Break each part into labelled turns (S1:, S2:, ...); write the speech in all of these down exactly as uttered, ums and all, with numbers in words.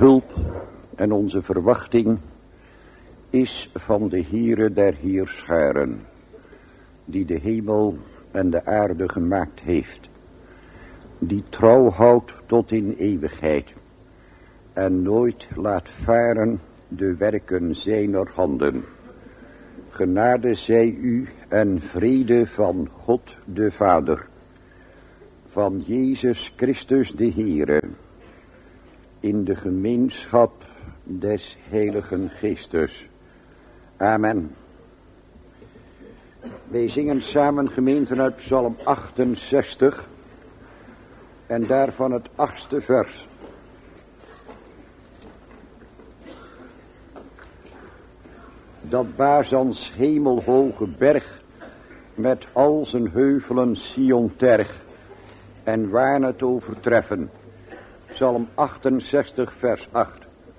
S1: hulp en onze verwachting is van de Heere der Heerscharen, die de hemel en de aarde gemaakt heeft, die trouw houdt tot in eeuwigheid en nooit laat varen de werken zijner handen. Genade zij u en vrede van God de Vader, van Jezus Christus de Heere, in de gemeenschap des Heiligen Geestes. Amen. Wij zingen samen, gemeenten, uit Psalm achtenzestig en daarvan het achtste vers. Dat Bazans hemelhoge berg met al zijn heuvelen Sion terg en waar het overtreffen. Psalm achtenzestig vers acht.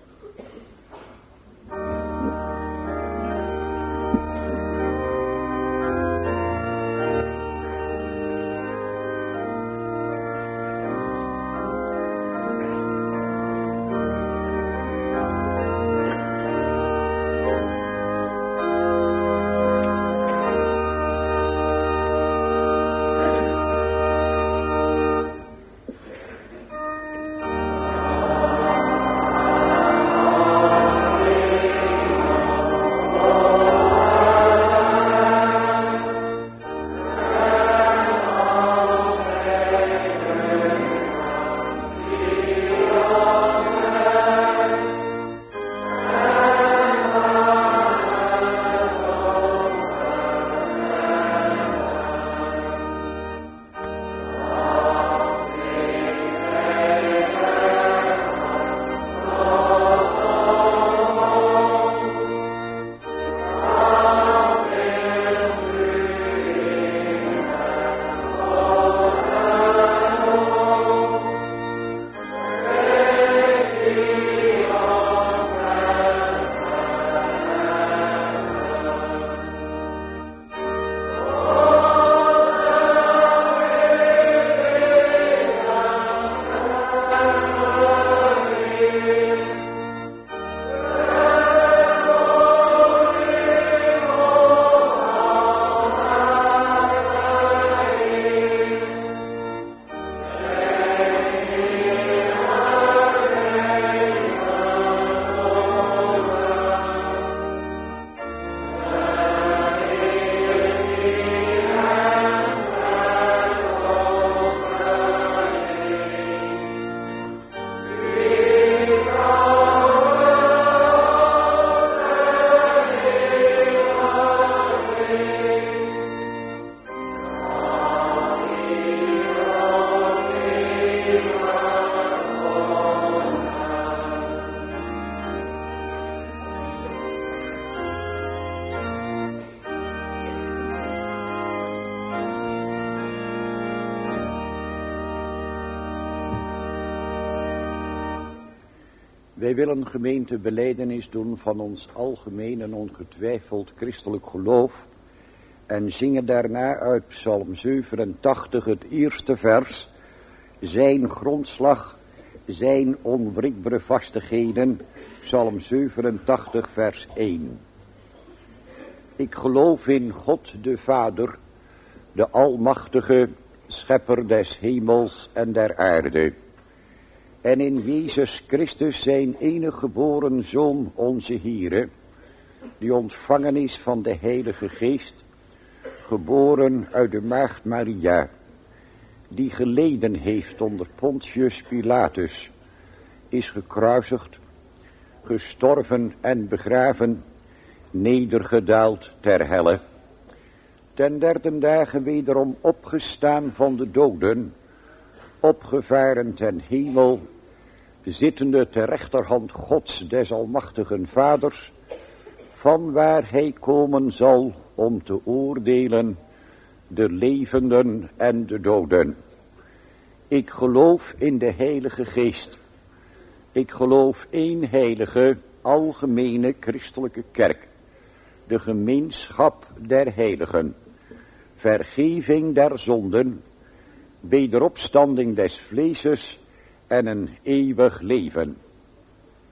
S1: Wij willen, gemeente, belijdenis doen van ons algemeen en ongetwijfeld christelijk geloof en zingen daarna uit Psalm zevenentachtig het eerste vers, zijn grondslag, zijn onwrikbare vastigheden, Psalm zevenentachtig vers één. Ik geloof in God de Vader, de almachtige schepper des hemels en der aarde, en in Jezus Christus zijn enige geboren Zoon, onze Heere, die ontvangen is van de Heilige Geest, geboren uit de maagd Maria, die geleden heeft onder Pontius Pilatus, is gekruisigd, gestorven en begraven, nedergedaald ter helle, ten derde dagen wederom opgestaan van de doden, opgevaren ten hemel, zittende ter rechterhand Gods des almachtigen Vaders, van waar hij komen zal om te oordelen de levenden en de doden. Ik geloof in de Heilige Geest. Ik geloof één heilige, algemene christelijke kerk, de gemeenschap der heiligen, vergeving der zonden, wederopstanding des vleeses en een eeuwig leven.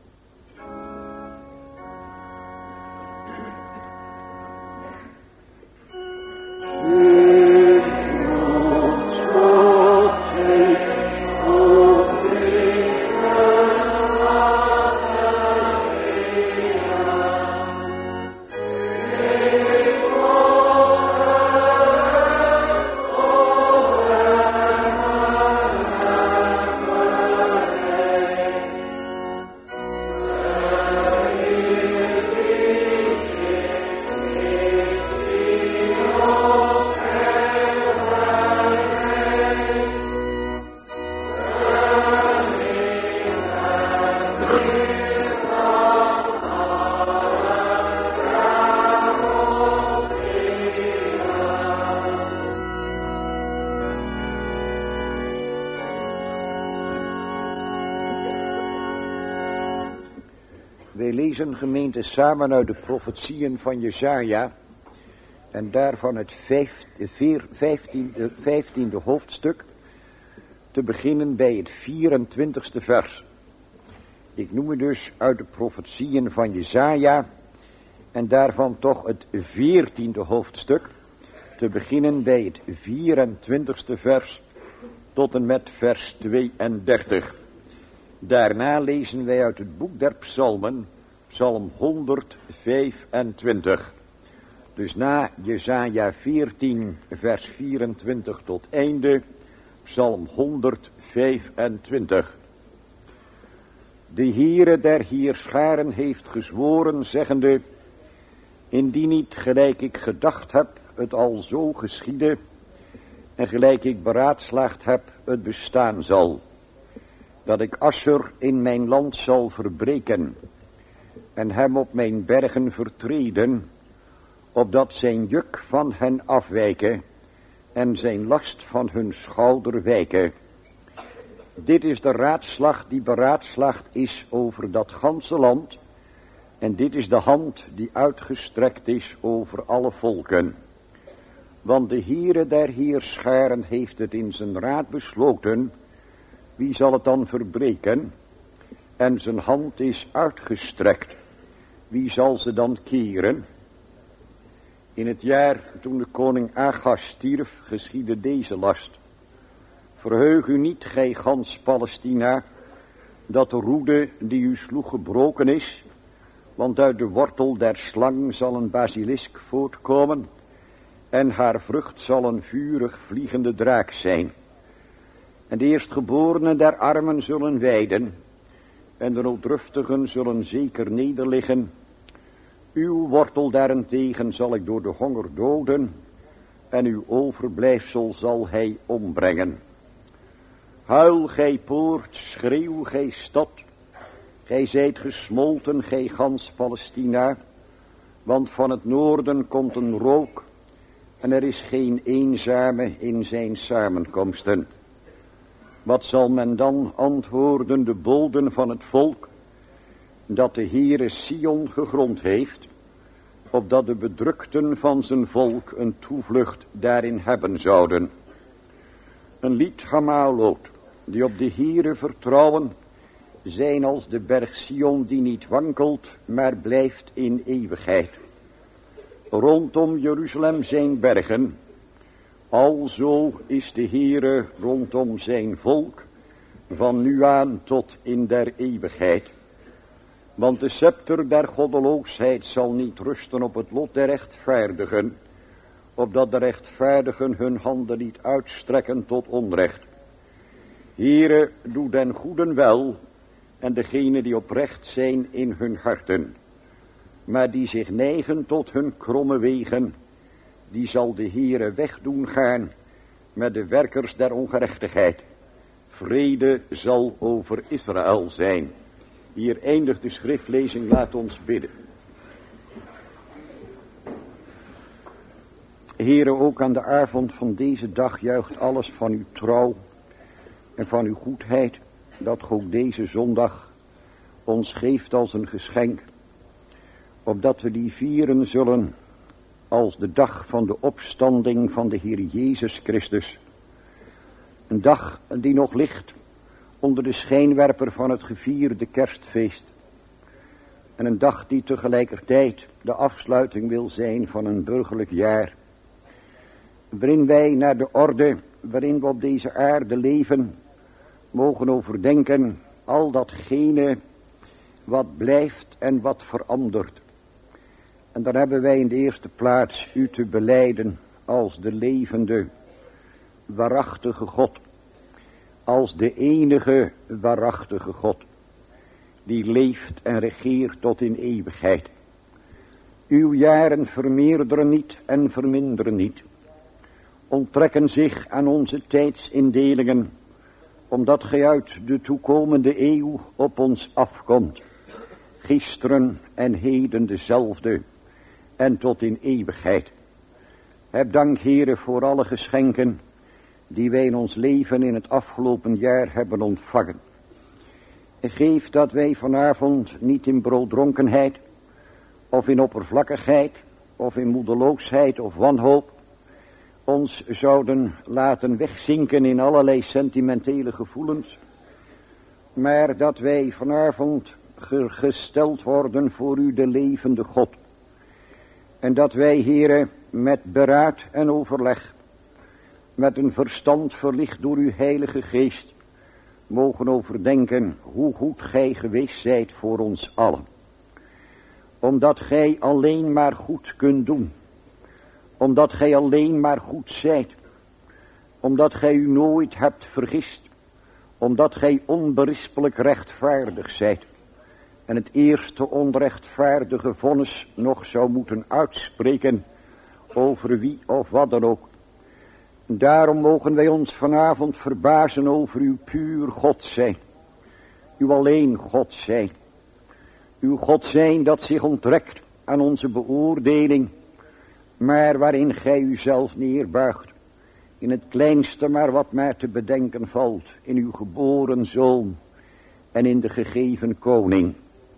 S1: Wij lezen, gemeente, samen uit de profetieën van Jesaja en daarvan het vijftiende, vijftiende hoofdstuk, te beginnen bij het vierentwintigste vers. Ik noem het dus uit de profetieën van Jesaja en daarvan toch het veertiende hoofdstuk, te beginnen bij het vierentwintigste vers tot en met vers tweeëndertig. Daarna lezen wij uit het boek der psalmen, psalm honderdvijfentwintig. Dus na Jesaja veertien, vers vierentwintig tot einde, psalm honderdvijfentwintig. De Heere der Heerscharen heeft gezworen, zeggende, indien niet gelijk ik gedacht heb, het al zo geschiede, en gelijk ik beraadslaagd heb, het bestaan zal, dat ik Assur in mijn land zal verbreken, en hem op mijn bergen vertreden, opdat zijn juk van hen afwijke, en zijn last van hun schouder wijke. Dit is de raadslag die beraadslaagd is over dat ganse land, en dit is de hand die uitgestrekt is over alle volken. Want de Heere der Heerscharen heeft het in zijn raad besloten, wie zal het dan verbreken? En zijn hand is uitgestrekt, wie zal ze dan keren? In het jaar toen de koning Agas stierf, geschiedde deze last. Verheug u niet, gij gans Palestina, dat de roede die u sloeg gebroken is, want uit de wortel der slang zal een basilisk voortkomen, en haar vrucht zal een vurig vliegende draak zijn. En de eerstgeborenen der armen zullen wijden, en de nooddruftigen zullen zeker nederliggen. Uw wortel daarentegen zal ik door de honger doden, en uw overblijfsel zal hij ombrengen. Huil, gij poort, schreeuw, gij stad, gij zijt gesmolten, gij gans Palestina, want van het noorden komt een rook, en er is geen eenzame in zijn samenkomsten. Wat zal men dan antwoorden, de bolden van het volk, dat de Heere Sion gegrond heeft, opdat de bedrukten van zijn volk een toevlucht daarin hebben zouden. Een lied Gamaalot, die op de Heere vertrouwen, zijn als de berg Sion die niet wankelt, maar blijft in eeuwigheid. Rondom Jeruzalem zijn bergen, alzo is de Heere rondom zijn volk, van nu aan tot in der eeuwigheid. Want de scepter der goddeloosheid zal niet rusten op het lot der rechtvaardigen, opdat de rechtvaardigen hun handen niet uitstrekken tot onrecht. Heere, doe den goeden wel, en degenen die oprecht zijn in hun harten, maar die zich neigen tot hun kromme wegen, die zal de Heere wegdoen gaan met de werkers der ongerechtigheid. Vrede zal over Israël zijn. Hier eindigt de schriftlezing, laat ons bidden. Heere, ook aan de avond van deze dag juicht alles van uw trouw en van uw goedheid, dat ook deze zondag ons geeft als een geschenk, opdat we die vieren zullen als de dag van de opstanding van de Heer Jezus Christus. Een dag die nog ligt onder de schijnwerper van het gevierde kerstfeest. En een dag die tegelijkertijd de afsluiting wil zijn van een burgerlijk jaar, waarin wij naar de orde waarin we op deze aarde leven mogen overdenken al datgene wat blijft en wat verandert. En dan hebben wij in de eerste plaats u te belijden als de levende, waarachtige God, als de enige waarachtige God, die leeft en regeert tot in eeuwigheid. Uw jaren vermeerderen niet en verminderen niet, onttrekken zich aan onze tijdsindelingen, omdat gij uit de toekomende eeuw op ons afkomt, gisteren en heden dezelfde, en tot in eeuwigheid. Heb dank, Heere, voor alle geschenken die wij in ons leven in het afgelopen jaar hebben ontvangen. Geef dat wij vanavond niet in brooddronkenheid, of in oppervlakkigheid, of in moedeloosheid of wanhoop, ons zouden laten wegzinken in allerlei sentimentele gevoelens, maar dat wij vanavond gesteld worden voor u de levende God. En dat wij, Heere, met beraad en overleg, met een verstand verlicht door uw heilige geest, mogen overdenken hoe goed gij geweest zijt voor ons allen. Omdat gij alleen maar goed kunt doen. Omdat gij alleen maar goed zijt. Omdat gij u nooit hebt vergist. Omdat gij onberispelijk rechtvaardig zijt. En het eerste onrechtvaardige vonnis nog zou moeten uitspreken over wie of wat dan ook. Daarom mogen wij ons vanavond verbazen over uw puur God zijn. Uw alleen God zijn. Uw God zijn dat zich onttrekt aan onze beoordeling, maar waarin gij uzelf neerbuigt. In het kleinste maar wat maar te bedenken valt, in uw geboren Zoon en in de gegeven Koning.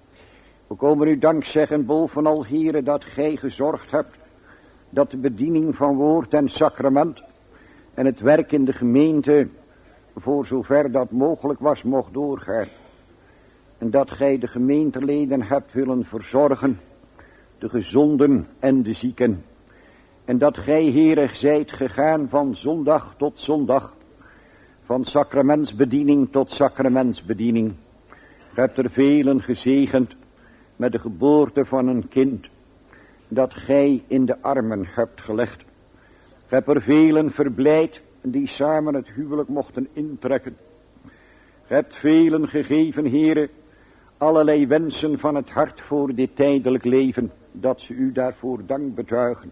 S1: We komen u dank zeggen bovenal, Heere, dat gij gezorgd hebt dat de bediening van woord en sacrament en het werk in de gemeente, voor zover dat mogelijk was, mocht doorgaan. En dat gij de gemeenteleden hebt willen verzorgen, de gezonden en de zieken. En dat gij, Heere, zijt gegaan van zondag tot zondag, van sacramentsbediening tot sacramentsbediening. Ge hebt er velen gezegend met de geboorte van een kind, dat gij in de armen hebt gelegd. Ge hebt er velen verblijd die samen het huwelijk mochten intrekken. Ge hebt velen gegeven, Heere, allerlei wensen van het hart voor dit tijdelijk leven, dat ze u daarvoor dank betuigen.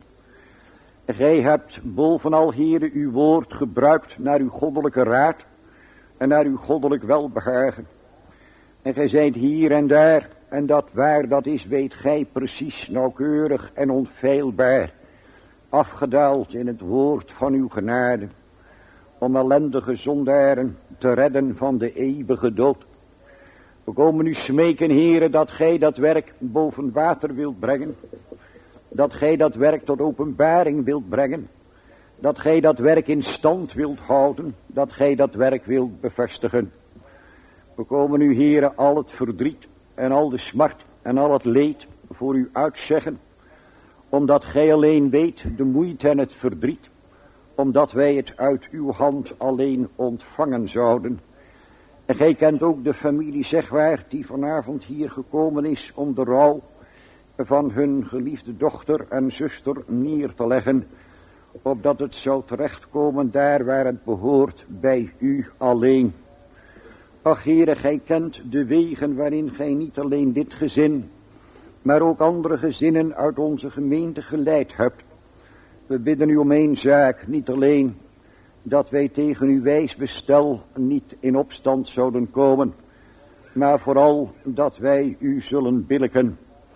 S1: Gij hebt bovenal, Heere, uw woord gebruikt naar uw goddelijke raad en naar uw goddelijk welbehagen. En gij zijt hier en daar, en dat waar dat is, weet gij precies, nauwkeurig en onfeilbaar, afgedaald in het woord van uw genade, om ellendige zondaren te redden van de eeuwige dood. We komen u smeken, Heere, dat gij dat werk boven water wilt brengen, dat gij dat werk tot openbaring wilt brengen, dat gij dat werk in stand wilt houden, dat gij dat werk wilt bevestigen. We komen u, Heere, al het verdriet en al de smart en al het leed voor u uitzeggen, omdat gij alleen weet de moeite en het verdriet, omdat wij het uit uw hand alleen ontvangen zouden. En gij kent ook de familie Zegwaard die vanavond hier gekomen is om de rouw van hun geliefde dochter en zuster neer te leggen, opdat het zou terechtkomen daar waar het behoort, bij u alleen. Ach, Heere, gij kent de wegen waarin gij niet alleen dit gezin, maar ook andere gezinnen uit onze gemeente geleid hebt. We bidden u om één zaak, niet alleen dat wij tegen uw wijs bestel niet in opstand zouden komen, maar vooral dat wij u zullen billijken.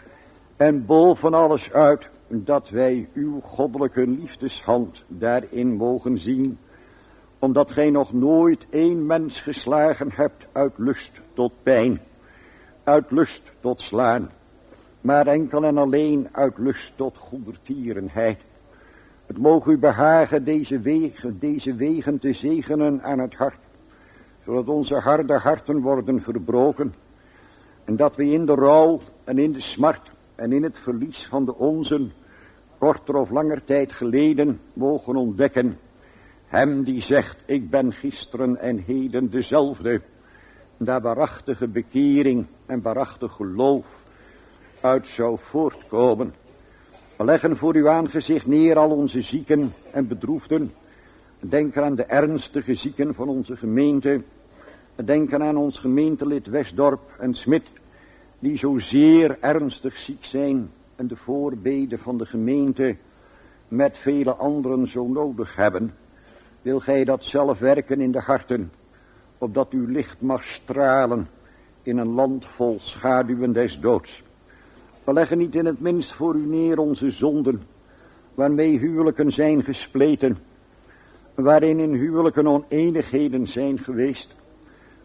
S1: En boven alles uit dat wij uw goddelijke liefdeshand daarin mogen zien, omdat gij nog nooit één mens geslagen hebt uit lust tot pijn, uit lust tot slaan, maar enkel en alleen uit lust tot goedertierenheid. Het mogen u behagen deze wegen, deze wegen te zegenen aan het hart, zodat onze harde harten worden verbroken, en dat we in de rouw en in de smart en in het verlies van de onzen, korter of langer tijd geleden, mogen ontdekken, hem die zegt, ik ben gisteren en heden dezelfde, daar waarachtige bekering en waarachtig geloof uit zou voortkomen. We leggen voor uw aangezicht neer al onze zieken en bedroefden. Denken aan de ernstige zieken van onze gemeente. Denken aan ons gemeentelid Westdorp en Smit, die zo zeer ernstig ziek zijn en de voorbeden van de gemeente met vele anderen zo nodig hebben. Wil gij dat zelf werken in de harten, opdat uw licht mag stralen in een land vol schaduwen des doods. We leggen niet in het minst voor u neer onze zonden, waarmee huwelijken zijn gespleten, waarin in huwelijken oneenigheden zijn geweest,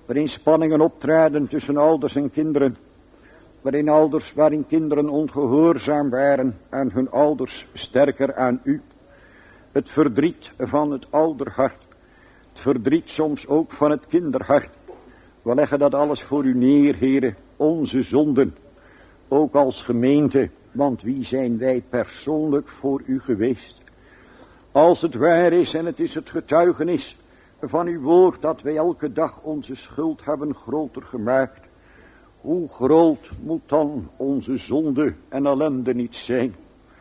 S1: waarin spanningen optraden tussen ouders en kinderen, waarin ouders, waarin kinderen ongehoorzaam waren aan hun ouders, sterker aan u. Het verdriet van het ouderhart, het verdriet soms ook van het kinderhart. We leggen dat alles voor u neer, Heere, onze zonden, ook als gemeente, want wie zijn wij persoonlijk voor u geweest? Als het waar is en het is het getuigenis van uw woord dat wij elke dag onze schuld hebben groter gemaakt, hoe groot moet dan onze zonde en ellende niet zijn?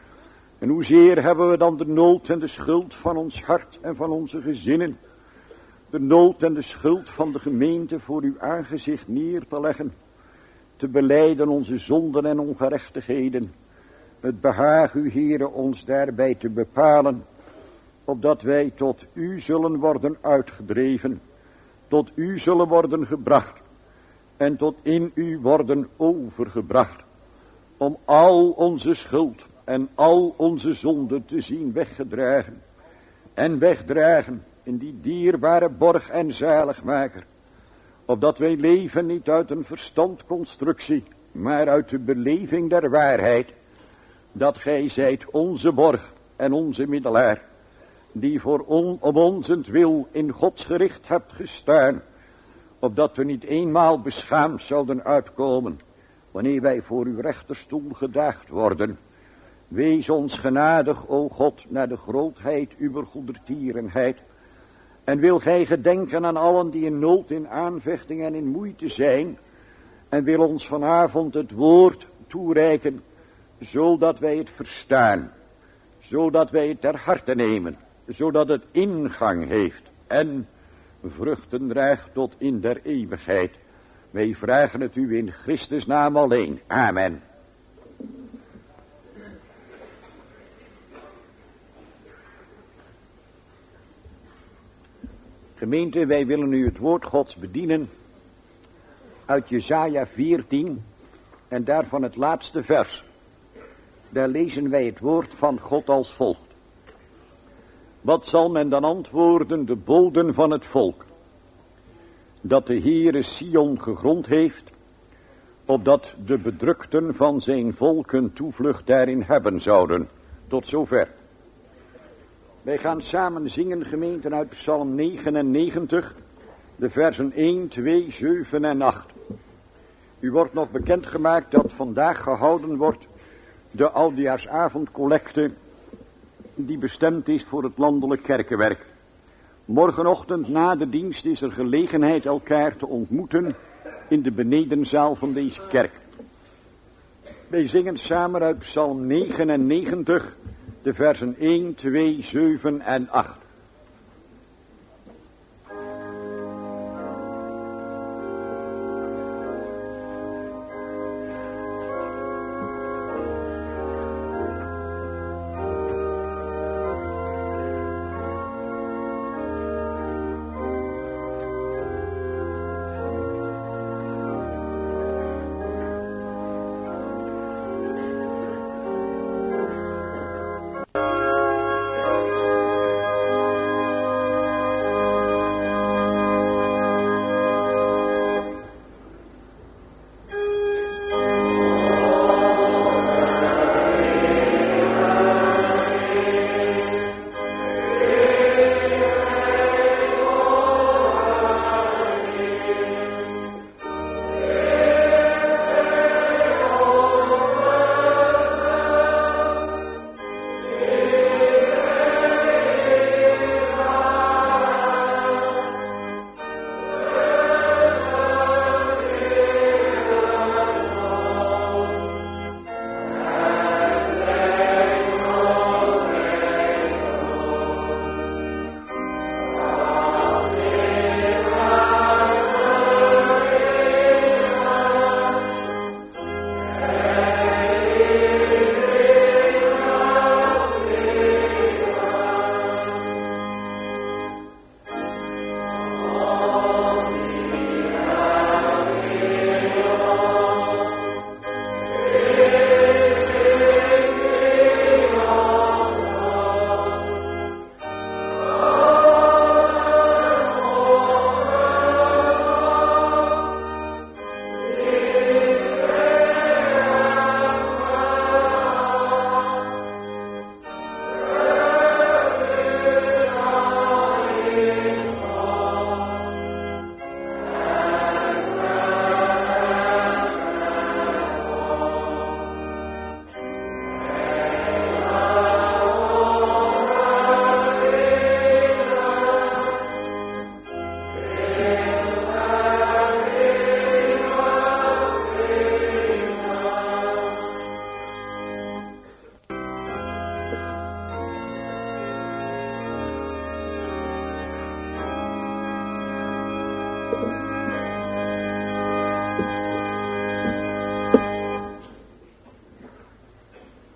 S1: En hoezeer hebben we dan de nood en de schuld van ons hart en van onze gezinnen, de nood en de schuld van de gemeente voor uw aangezicht neer te leggen, te belijden onze zonden en ongerechtigheden. Het behaagt u, Heere, ons daarbij te bepalen, opdat wij tot u zullen worden uitgedreven, tot u zullen worden gebracht en tot in u worden overgebracht, om al onze schuld en al onze zonden te zien weggedragen en wegdragen in die dierbare borg en zaligmaker, opdat wij leven niet uit een verstandconstructie, maar uit de beleving der waarheid, dat gij zijt onze borg en onze middelaar, die voor on, om onzentwil in Gods gericht hebt gestaan, opdat we niet eenmaal beschaamd zouden uitkomen, wanneer wij voor uw rechterstoel gedaagd worden. Wees ons genadig, o God, naar de grootheid uw goedertierenheid, en wil gij gedenken aan allen die in nood, in aanvechting en in moeite zijn, en wil ons vanavond het woord toereiken, zodat wij het verstaan, zodat wij het ter harte nemen, zodat het ingang heeft en vruchten draagt tot in der eeuwigheid. Wij vragen het u in Christus naam alleen. Amen. Gemeente, wij willen u het woord Gods bedienen uit Jesaja veertien en daarvan het laatste vers. Daar lezen wij het woord van God als volgt. Wat zal men dan antwoorden, de boden van het volk, dat de Heere Sion gegrond heeft, opdat de bedrukten van zijn volken toevlucht daarin hebben zouden. Tot zover. Wij gaan samen zingen, gemeenten, uit Psalm negenennegentig, de versen één, twee, zeven en acht. U wordt nog bekendgemaakt dat vandaag gehouden wordt de oudejaarsavondcollecte, die bestemd is voor het landelijk kerkenwerk. Morgenochtend na de dienst is er gelegenheid elkaar te ontmoeten in de benedenzaal van deze kerk. Wij zingen samen uit Psalm negenennegentig, de versen één, twee, zeven en acht.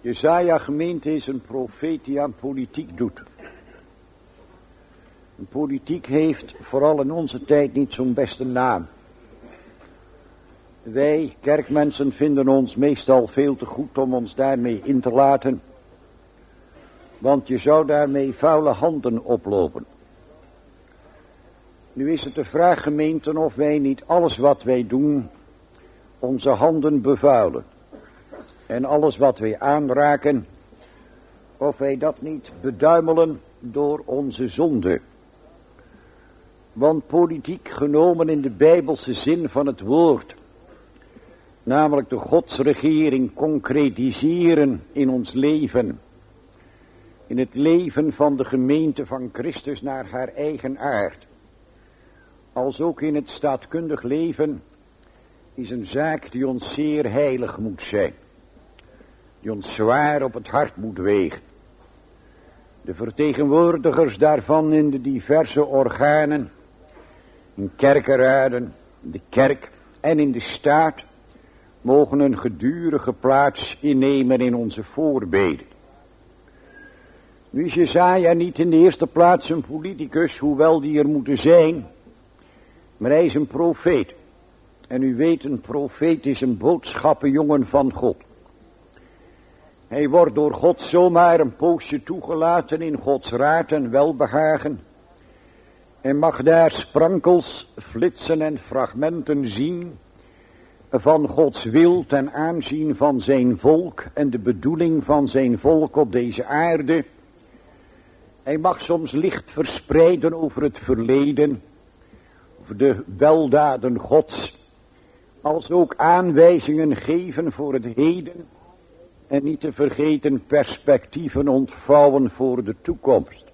S1: Jesaja gemeente is een profeet die aan politiek doet. En politiek heeft vooral in onze tijd niet zo'n beste naam. Wij kerkmensen vinden ons meestal veel te goed om ons daarmee in te laten. Want je zou daarmee vuile handen oplopen. Nu is het de vraag, gemeenten, of wij niet alles wat wij doen, onze handen bevuilen. En alles wat wij aanraken, of wij dat niet beduimelen door onze zonde. Want politiek genomen in de bijbelse zin van het woord, namelijk de godsregering concretiseren in ons leven, in het leven van de gemeente van Christus naar haar eigen aard, als ook in het staatkundig leven, is een zaak die ons zeer heilig moet zijn, die ons zwaar op het hart moet wegen. De vertegenwoordigers daarvan in de diverse organen, in kerkenraden, de kerk en in de staat, mogen een gedurige plaats innemen in onze voorbeden. Nu is Jesaja niet in de eerste plaats een politicus, hoewel die er moeten zijn, maar hij is een profeet. En u weet, een profeet is een boodschappenjongen van God. Hij wordt door God zomaar een poosje toegelaten in Gods raad en welbehagen. En mag daar sprankels, flitsen en fragmenten zien van Gods wil ten aanzien van zijn volk en de bedoeling van zijn volk op deze aarde. Hij mag soms licht verspreiden over het verleden, over de weldaden Gods, als ook aanwijzingen geven voor het heden en niet te vergeten perspectieven ontvouwen voor de toekomst.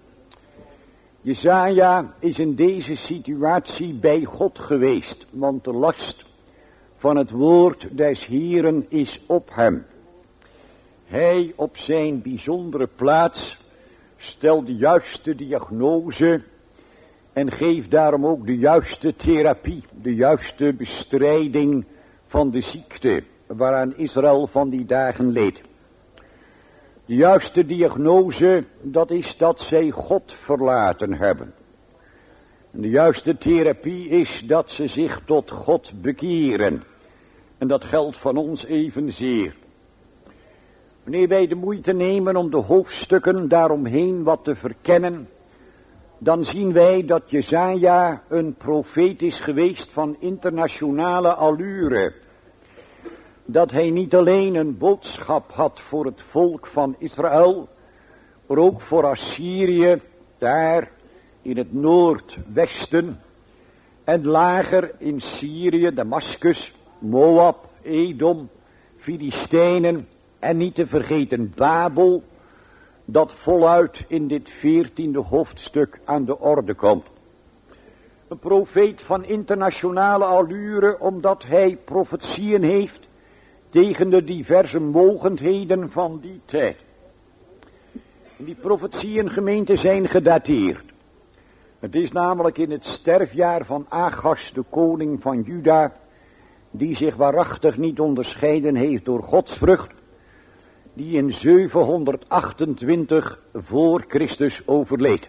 S1: Jesaja is in deze situatie bij God geweest, want de last van het woord des Heeren is op hem. Hij op zijn bijzondere plaats stelt de juiste diagnose en geeft daarom ook de juiste therapie, de juiste bestrijding van de ziekte waaraan Israël van die dagen leed. De juiste diagnose, dat is dat zij God verlaten hebben. En de juiste therapie is dat ze zich tot God bekeren. En dat geldt van ons evenzeer. Wanneer wij de moeite nemen om de hoofdstukken daaromheen wat te verkennen, dan zien wij dat Jesaja een profeet is geweest van internationale allure. Dat hij niet alleen een boodschap had voor het volk van Israël, maar ook voor Assyrië, daar in het noordwesten, en lager in Syrië, Damascus, Moab, Edom, Filistijnen en niet te vergeten Babel, dat voluit in dit veertiende hoofdstuk aan de orde komt. Een profeet van internationale allure, omdat hij profetieën heeft tegen de diverse mogendheden van die tijd. Die profetieën, gemeente, zijn gedateerd. Het is namelijk in het sterfjaar van Achas, de koning van Juda, die zich waarachtig niet onderscheiden heeft door godsvrucht, die in zevenhonderdachtentwintig voor Christus overleed.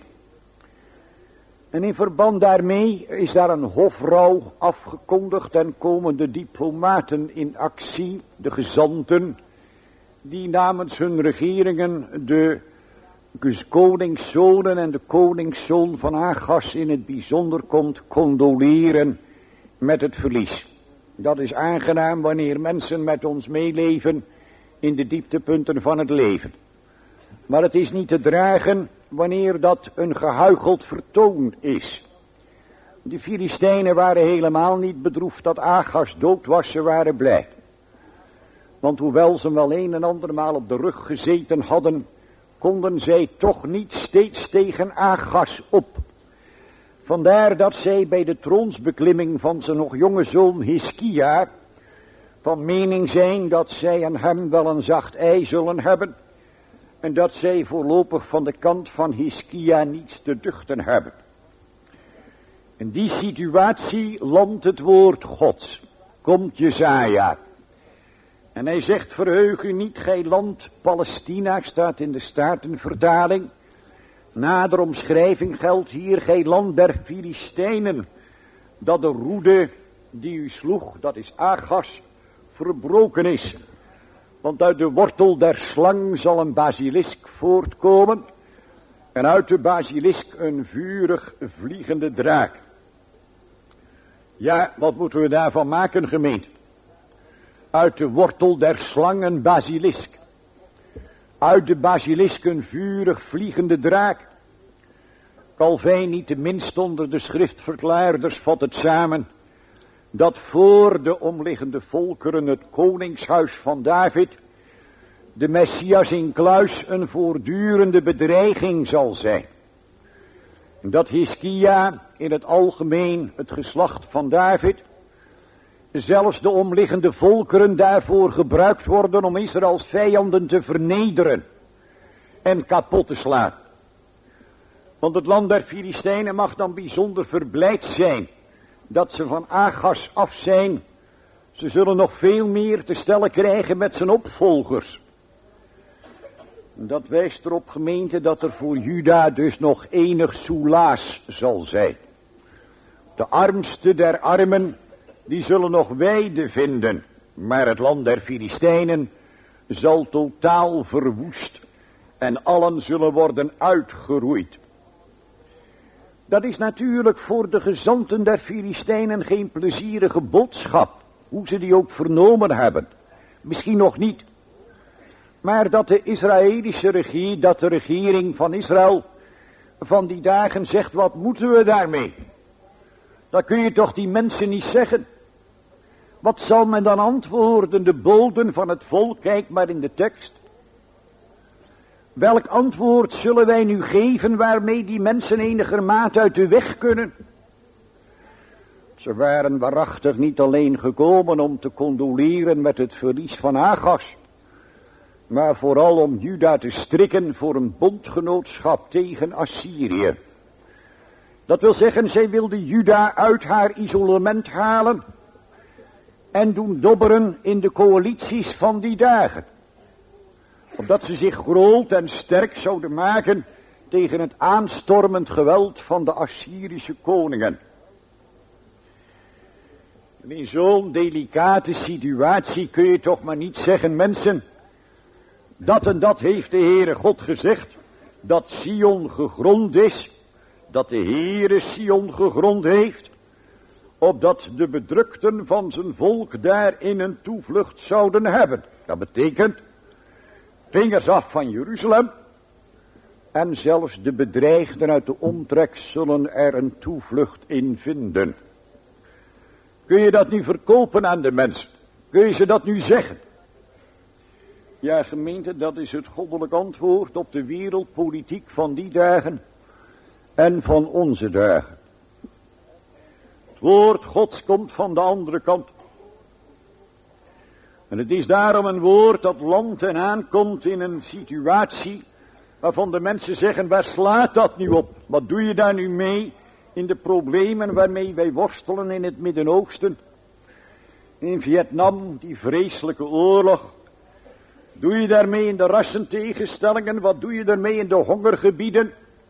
S1: En in verband daarmee is daar een hofrouw afgekondigd en komen de diplomaten in actie, de gezanten, die namens hun regeringen de koningszonen en de koningszoon van Achas in het bijzonder komt condoleren met het verlies. Dat is aangenaam wanneer mensen met ons meeleven in de dieptepunten van het leven. Maar het is niet te dragen wanneer dat een gehuicheld vertoon is. De Filistijnen waren helemaal niet bedroefd dat Achas dood was, ze waren blij. Want hoewel ze wel een en andermaal op de rug gezeten hadden, konden zij toch niet steeds tegen Achas op. Vandaar dat zij bij de troonsbeklimming van zijn nog jonge zoon Hiskia van mening zijn dat zij aan hem wel een zacht ei zullen hebben en dat zij voorlopig van de kant van Hiskia niets te duchten hebben. In die situatie landt het woord Gods, komt Jesaja. En hij zegt, verheug u niet, gij land Palestina, staat in de Statenvertaling. Nader omschrijving geldt hier, gij land der Filistijnen, dat de roede die u sloeg, dat is Agas, verbroken is. Want uit de wortel der slang zal een basilisk voortkomen, en uit de basilisk een vurig vliegende draak. Ja, wat moeten we daarvan maken, gemeente? Uit de wortel der slang een basilisk. Uit de basilisk een vurig vliegende draak. Calvijn, niet tenminste onder de schriftverklaarders, vat het samen, dat voor de omliggende volkeren het koningshuis van David, de Messias in kluis, een voortdurende bedreiging zal zijn. Dat Hiskia in het algemeen, het geslacht van David, zelfs de omliggende volkeren daarvoor gebruikt worden om Israëls vijanden te vernederen en kapot te slaan. Want het land der Filistijnen mag dan bijzonder verblijd zijn dat ze van Agas af zijn. Ze zullen nog veel meer te stellen krijgen met zijn opvolgers. Dat wijst erop, gemeente, dat er voor Juda dus nog enig soelaas zal zijn. De armste der armen, die zullen nog weide vinden, maar het land der Filistijnen zal totaal verwoest en allen zullen worden uitgeroeid. Dat is natuurlijk voor de gezanten der Filistijnen geen plezierige boodschap, hoe ze die ook vernomen hebben. Misschien nog niet. Maar dat de Israëlische regering, dat de regering van Israël van die dagen zegt, wat moeten we daarmee? Dat kun je toch die mensen niet zeggen. Wat zal men dan antwoorden, de boden van het volk? Kijk maar in de tekst. Welk antwoord zullen wij nu geven waarmee die mensen enigermate uit de weg kunnen? Ze waren waarachtig niet alleen gekomen om te condoleren met het verlies van Agas, maar vooral om Juda te strikken voor een bondgenootschap tegen Assyrië. Dat wil zeggen, zij wilden Juda uit haar isolement halen en doen dobberen in de coalities van die dagen. Opdat ze zich groot en sterk zouden maken tegen het aanstormend geweld van de Assyrische koningen. En in zo'n delicate situatie kun je toch maar niet zeggen, mensen, dat en dat heeft de Heere God gezegd, dat Sion gegrond is, dat de Heere Sion gegrond heeft, opdat de bedrukten van zijn volk daarin een toevlucht zouden hebben. Dat betekent, vingers af van Jeruzalem, en zelfs de bedreigden uit de omtrek zullen er een toevlucht in vinden. Kun je dat nu verkopen aan de mensen? Kun je ze dat nu zeggen? Ja, gemeente, dat is het goddelijk antwoord op de wereldpolitiek van die dagen en van onze dagen. Het woord Gods komt van de andere kant. En het is daarom een woord dat landt en aankomt in een situatie waarvan de mensen zeggen, waar slaat dat nu op? Wat doe je daar nu mee in de problemen waarmee wij worstelen in het Midden-Oosten? In Vietnam, die vreselijke oorlog. Doe je daarmee in de rassentegenstellingen? Wat doe je daarmee in de hongergebieden?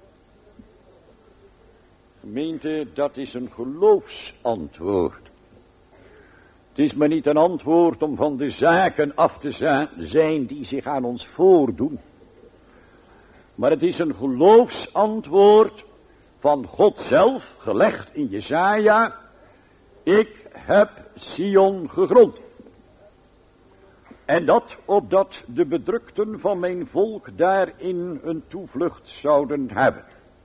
S1: Gemeente, dat is een geloofsantwoord. Het is maar niet een antwoord om van de zaken af te zijn die zich aan ons voordoen. Maar het is een geloofsantwoord van God zelf, gelegd in Jesaja. Ik heb Sion gegrond. En dat opdat de bedrukten van mijn volk daarin een toevlucht zouden hebben.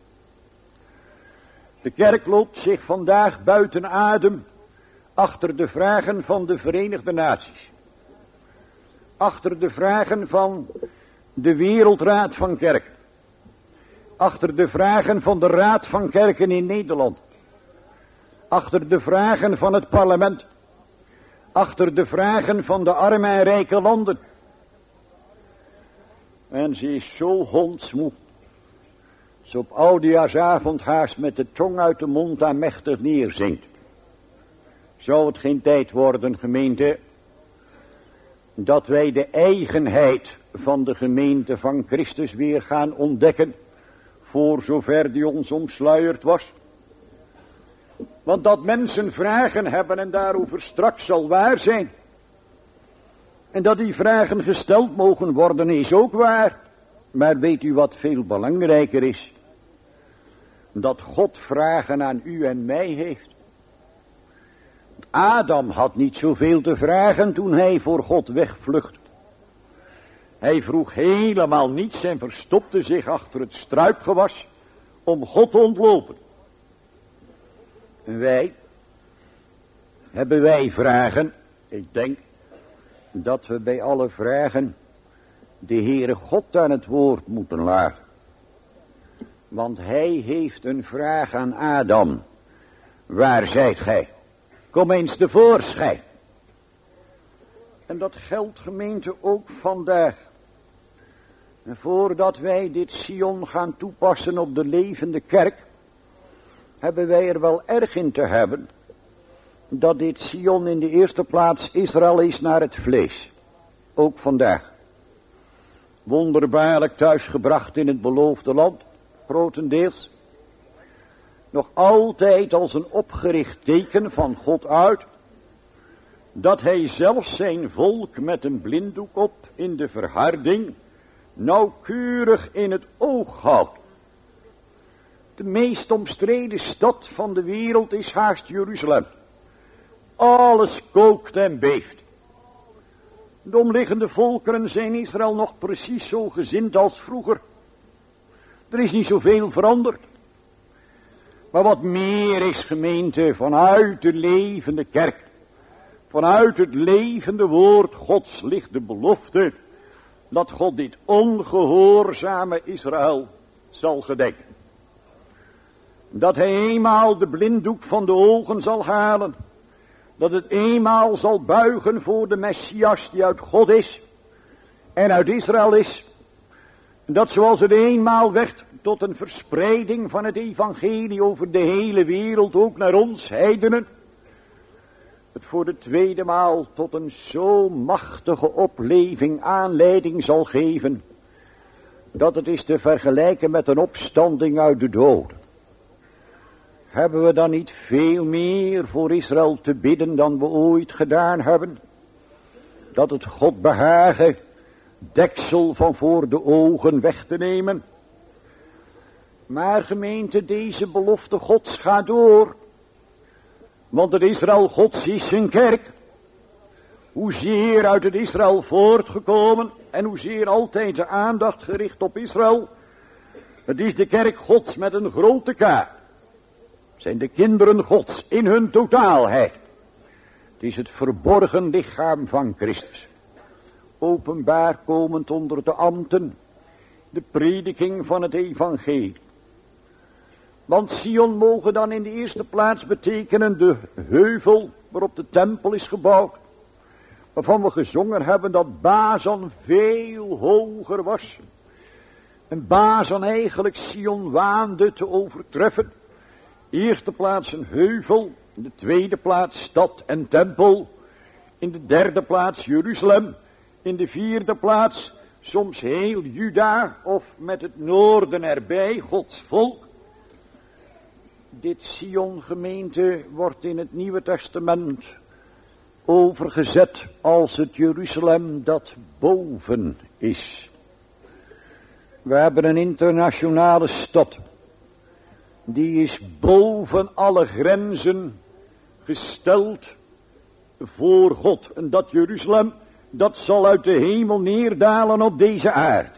S1: De kerk loopt zich vandaag buiten adem achter de vragen van de Verenigde Naties. Achter de vragen van de Wereldraad van Kerken. Achter de vragen van de Raad van Kerken in Nederland. Achter de vragen van het parlement. Achter de vragen van de arme en rijke landen. En ze is zo hondsmoe. Ze op oudejaarsavond haast met de tong uit de mond aan mechtig neerzinkt. Zou het geen tijd worden, gemeente, dat wij de eigenheid van de gemeente van Christus weer gaan ontdekken, voor zover die ons omsluierd was. Want dat mensen vragen hebben en daarover straks zal waar zijn. En dat die vragen gesteld mogen worden is ook waar. Maar weet u wat veel belangrijker is? Dat God vragen aan u en mij heeft. Adam had niet zoveel te vragen toen hij voor God wegvluchtte. Hij vroeg helemaal niets en verstopte zich achter het struikgewas om God te ontlopen. En wij, hebben wij vragen? Ik denk dat we bij alle vragen de Heere God aan het woord moeten laten. Want hij heeft een vraag aan Adam. Waar zijt gij? Kom eens tevoorschijn. En dat geldt, gemeente, ook vandaag. En voordat wij dit Sion gaan toepassen op de levende kerk, hebben wij er wel erg in te hebben dat dit Sion in de eerste plaats Israël is naar het vlees. Ook vandaag. Wonderbaarlijk thuisgebracht in het beloofde land, grotendeels. Nog altijd als een opgericht teken van God uit, dat hij zelfs zijn volk met een blinddoek op in de verharding nauwkeurig in het oog houdt. De meest omstreden stad van de wereld is haast Jeruzalem. Alles kookt en beeft. De omliggende volkeren zijn Israël nog precies zo gezind als vroeger. Er is niet zoveel veranderd. Maar wat meer is, gemeente, vanuit de levende kerk, vanuit het levende woord Gods ligt de belofte dat God dit ongehoorzame Israël zal gedenken. Dat hij eenmaal de blinddoek van de ogen zal halen. Dat het eenmaal zal buigen voor de Messias die uit God is en uit Israël is. Dat zoals het eenmaal werd tot een verspreiding van het evangelie over de hele wereld, ook naar ons heidenen, het voor de tweede maal tot een zo machtige opleving aanleiding zal geven, dat het is te vergelijken met een opstanding uit de doden. Hebben we dan niet veel meer voor Israël te bidden dan we ooit gedaan hebben? Dat het God behagen deksel van voor de ogen weg te nemen. Maar gemeente, deze belofte Gods gaat door. Want het Israël Gods is zijn kerk. Hoezeer uit het Israël voortgekomen en hoezeer altijd de aandacht gericht op Israël. Het is de kerk Gods met een grote K. Het zijn de kinderen Gods in hun totaalheid. Het is het verborgen lichaam van Christus. Openbaar komend onder de ambten. De prediking van het evangelie. Want Sion mogen dan in de eerste plaats betekenen de heuvel waarop de tempel is gebouwd. Waarvan we gezongen hebben dat Bazan veel hoger was. En Bazan eigenlijk Sion waande te overtreffen. Eerste plaats een heuvel, in de tweede plaats stad en tempel, in de derde plaats Jeruzalem, in de vierde plaats soms heel Juda of met het noorden erbij, Gods volk. Dit Sion gemeente wordt in het Nieuwe Testament overgezet als het Jeruzalem dat boven is. We hebben een internationale stad. Die is boven alle grenzen gesteld voor God. En dat Jeruzalem, dat zal uit de hemel neerdalen op deze aarde.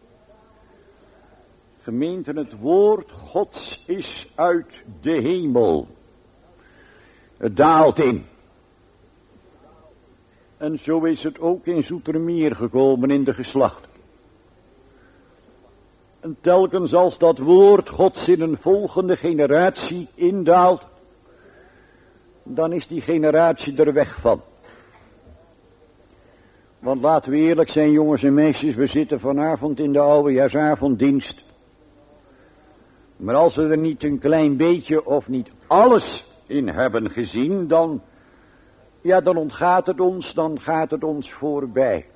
S1: Gemeente, het woord Gods is uit de hemel. Het daalt in. En zo is het ook in Zoetermeer gekomen in de geslachten. En telkens als dat woord Gods in een volgende generatie indaalt, dan is die generatie er weg van. Want laten we eerlijk zijn, jongens en meisjes, we zitten vanavond in de oudejaarsavonddienst. Maar als we er niet een klein beetje of niet alles in hebben gezien, dan ja, dan ontgaat het ons, dan gaat het ons voorbij.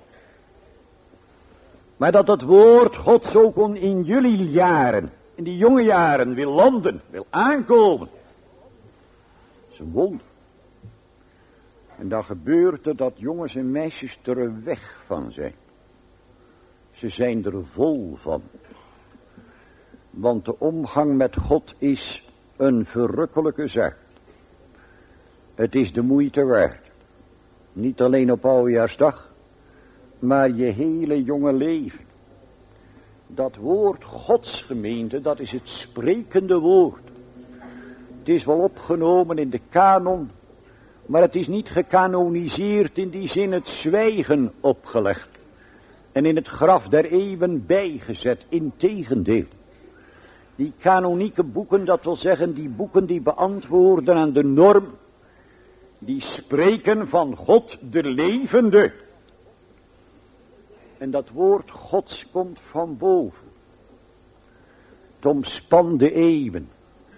S1: Maar dat het woord Gods ook in jullie jaren, in die jonge jaren, wil landen, wil aankomen. Dat is een wonder. En dan gebeurt er dat jongens en meisjes er weg van zijn. Ze zijn er vol van. Want de omgang met God is een verrukkelijke zaak. Het is de moeite waard. Niet alleen op oudejaarsdag, maar je hele jonge leven. Dat woord Gods, gemeente, dat is het sprekende woord. Het is wel opgenomen in de kanon, maar het is niet gekanoniseerd in die zin het zwijgen opgelegd. En in het graf der eeuwen bijgezet, integendeel. Die kanonieke boeken, dat wil zeggen die boeken die beantwoorden aan de norm, die spreken van God de levende. En dat woord Gods komt van boven. Het omspant de eeuwen.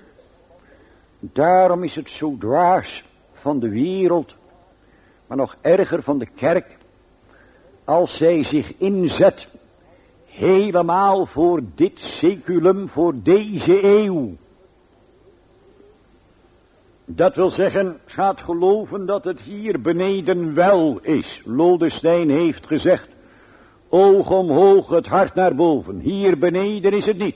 S1: Daarom is het zo dwaas van de wereld, maar nog erger van de kerk, als zij zich inzet helemaal voor dit seculum, voor deze eeuw. Dat wil zeggen, gaat geloven dat het hier beneden wel is. Lodestein heeft gezegd, oog omhoog, het hart naar boven. Hier beneden is het niet.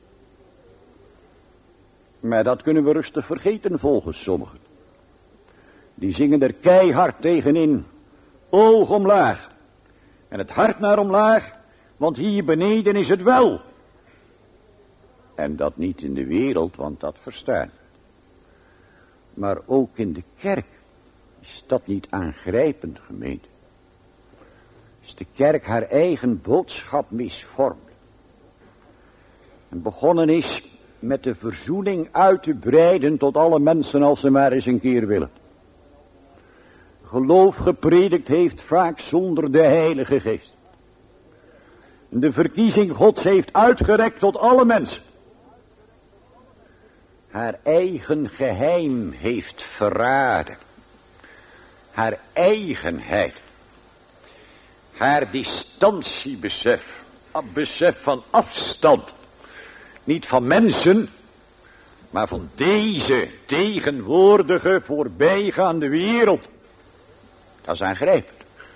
S1: Maar dat kunnen we rustig vergeten volgens sommigen. Die zingen er keihard tegenin, oog omlaag. En het hart naar omlaag, want hier beneden is het wel. En dat niet in de wereld, want dat verstaan. Maar ook in de kerk is dat niet aangrijpend, gemeente. Is de kerk haar eigen boodschap misvormd. En begonnen is met de verzoening uit te breiden tot alle mensen als ze maar eens een keer willen. Geloof gepredikt heeft vaak zonder de Heilige Geest. De verkiezing Gods heeft uitgerekt tot alle mensen. Haar eigen geheim heeft verraden. Haar eigenheid. Haar distantiebesef. Besef van afstand. Niet van mensen, maar van deze tegenwoordige voorbijgaande wereld. Dat is aangrijpend.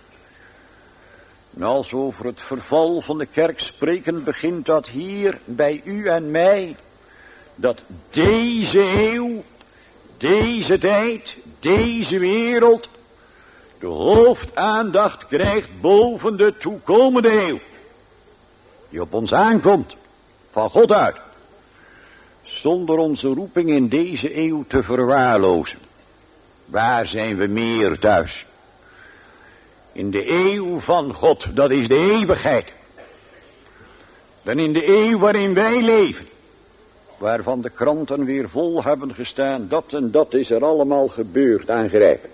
S1: En als we over het verval van de kerk spreken, begint dat hier bij u en mij. Dat deze eeuw, deze tijd, deze wereld de hoofdaandacht krijgt boven de toekomende eeuw. Die op ons aankomt, van God uit. Zonder onze roeping in deze eeuw te verwaarlozen. Waar zijn we meer thuis? In de eeuw van God, dat is de eeuwigheid. Dan in de eeuw waarin wij leven. Waarvan de kranten weer vol hebben gestaan. Dat en dat is er allemaal gebeurd, aangrijpend.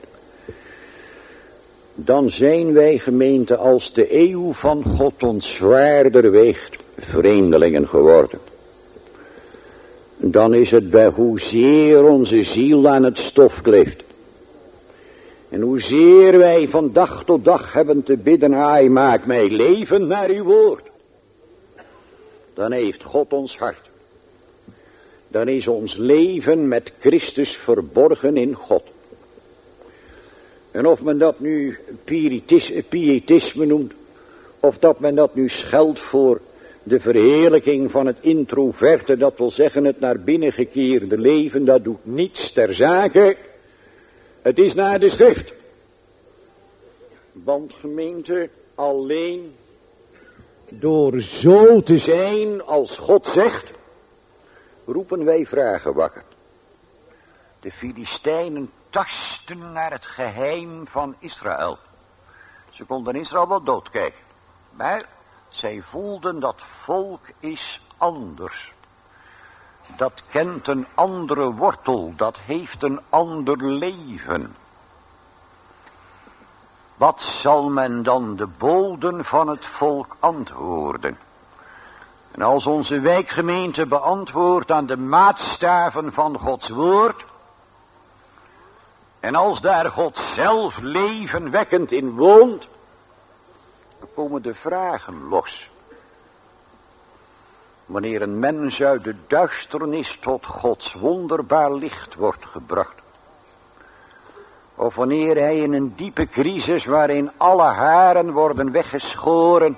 S1: Dan zijn wij, gemeente, als de eeuw van God ons zwaarder weegt, vreemdelingen geworden. Dan is het bij hoezeer onze ziel aan het stof kleeft. En hoezeer wij van dag tot dag hebben te bidden, Hij maakt mij levend naar uw woord. Dan heeft God ons hart. Dan is ons leven met Christus verborgen in God. En of men dat nu pietisme noemt, of dat men dat nu scheldt voor de verheerlijking van het introverte, dat wil zeggen het naar binnen gekeerde leven, dat doet niets ter zake. Het is naar de schrift. Want gemeente, alleen door zo te zijn als God zegt, roepen wij vragen wakker. De Filistijnen tasten naar het geheim van Israël. Ze konden Israël wel doodkijken. Maar zij voelden dat volk is anders. Dat kent een andere wortel. Dat heeft een ander leven. Wat zal men dan de boden van het volk antwoorden? En als onze wijkgemeente beantwoordt aan de maatstaven van Gods woord, En als daar God zelf levenwekkend in woont, dan komen de vragen los. Wanneer een mens uit de duisternis tot Gods wonderbaar licht wordt gebracht. Of wanneer hij in een diepe crisis waarin alle haren worden weggeschoren,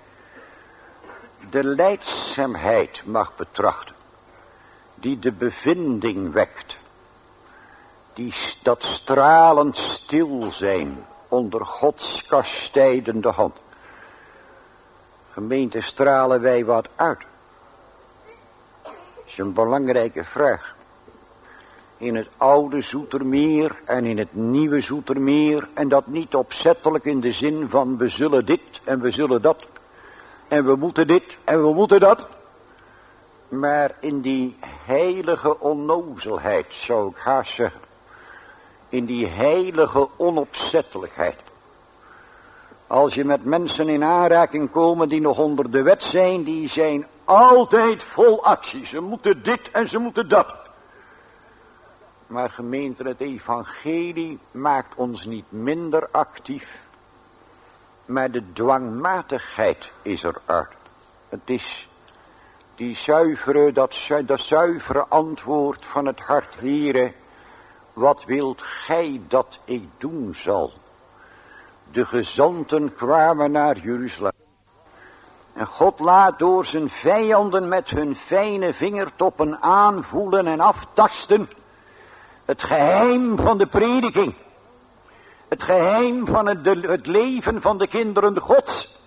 S1: de lijdzaamheid mag betrachten, die de bevinding wekt, die dat stralend stil zijn onder Gods kastijdende hand. Gemeente, stralen wij wat uit? Dat is een belangrijke vraag. In het oude Zoetermeer en in het nieuwe Zoetermeer, en dat niet opzettelijk in de zin van we zullen dit en we zullen dat en we moeten dit en we moeten dat, maar in die heilige onnozelheid, zou ik haast zeggen, in die heilige onopzettelijkheid. Als je met mensen in aanraking komen die nog onder de wet zijn, die zijn altijd vol actie. Ze moeten dit en ze moeten dat. Maar gemeente, het evangelie maakt ons niet minder actief. Maar de dwangmatigheid is eruit. Het is die zuivere, dat, zu- dat zuivere antwoord van het hart. Heere, wat wilt gij dat ik doen zal? De gezanten kwamen naar Jeruzalem. En God laat door zijn vijanden met hun fijne vingertoppen aanvoelen en aftasten het geheim van de prediking. Het geheim van het, de, het leven van de kinderen Gods.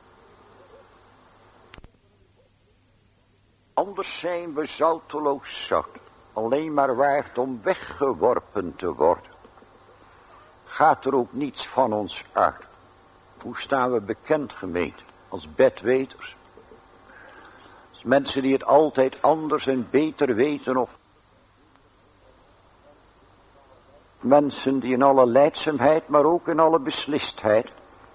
S1: Anders zijn we zouteloos zout. Alleen maar waard om weggeworpen te worden. Gaat er ook niets van ons uit. Hoe staan we bekend, gemeente? Als bedweters. Als mensen die het altijd anders en beter weten, of mensen die in alle lijdzaamheid, maar ook in alle beslistheid,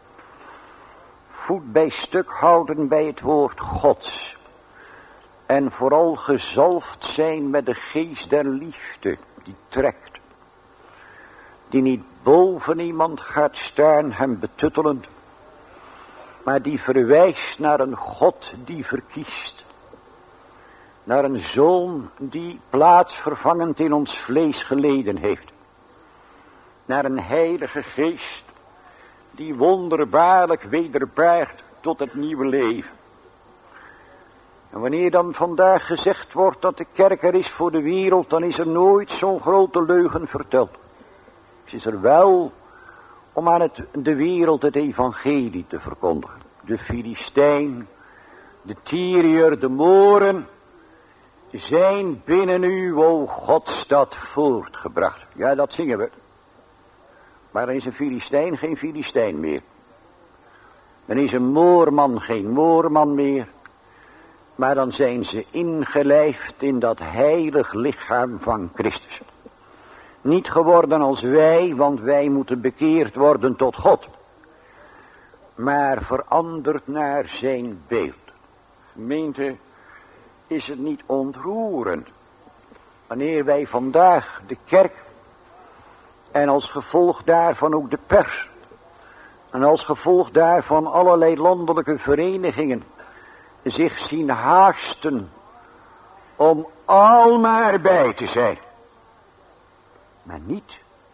S1: voet bij stuk houden bij het woord Gods. En vooral gezalfd zijn met de geest der liefde, die trekt. Die niet boven iemand gaat staan, hem betuttelend, maar die verwijst naar een God die verkiest. Naar een zoon die plaatsvervangend in ons vlees geleden heeft. Naar een heilige geest die wonderbaarlijk wederbaart tot het nieuwe leven. En wanneer dan vandaag gezegd wordt dat de kerk er is voor de wereld, dan is er nooit zo'n grote leugen verteld. Het is er wel om aan het, de wereld het evangelie te verkondigen. De Filistijn, de Tyriër, de Moren zijn binnen u, o Godstad, voortgebracht. Ja, dat zingen we. Maar dan is een Filistijn geen Filistijn meer. Dan is een Moorman geen Moorman meer. Maar dan zijn ze ingelijfd in dat heilig lichaam van Christus. Niet geworden als wij, want wij moeten bekeerd worden tot God. Maar veranderd naar zijn beeld. Gemeente, is het niet ontroerend wanneer wij vandaag de kerk en als gevolg daarvan ook de pers en als gevolg daarvan allerlei landelijke verenigingen zich zien haasten om al maar bij te zijn. Maar niet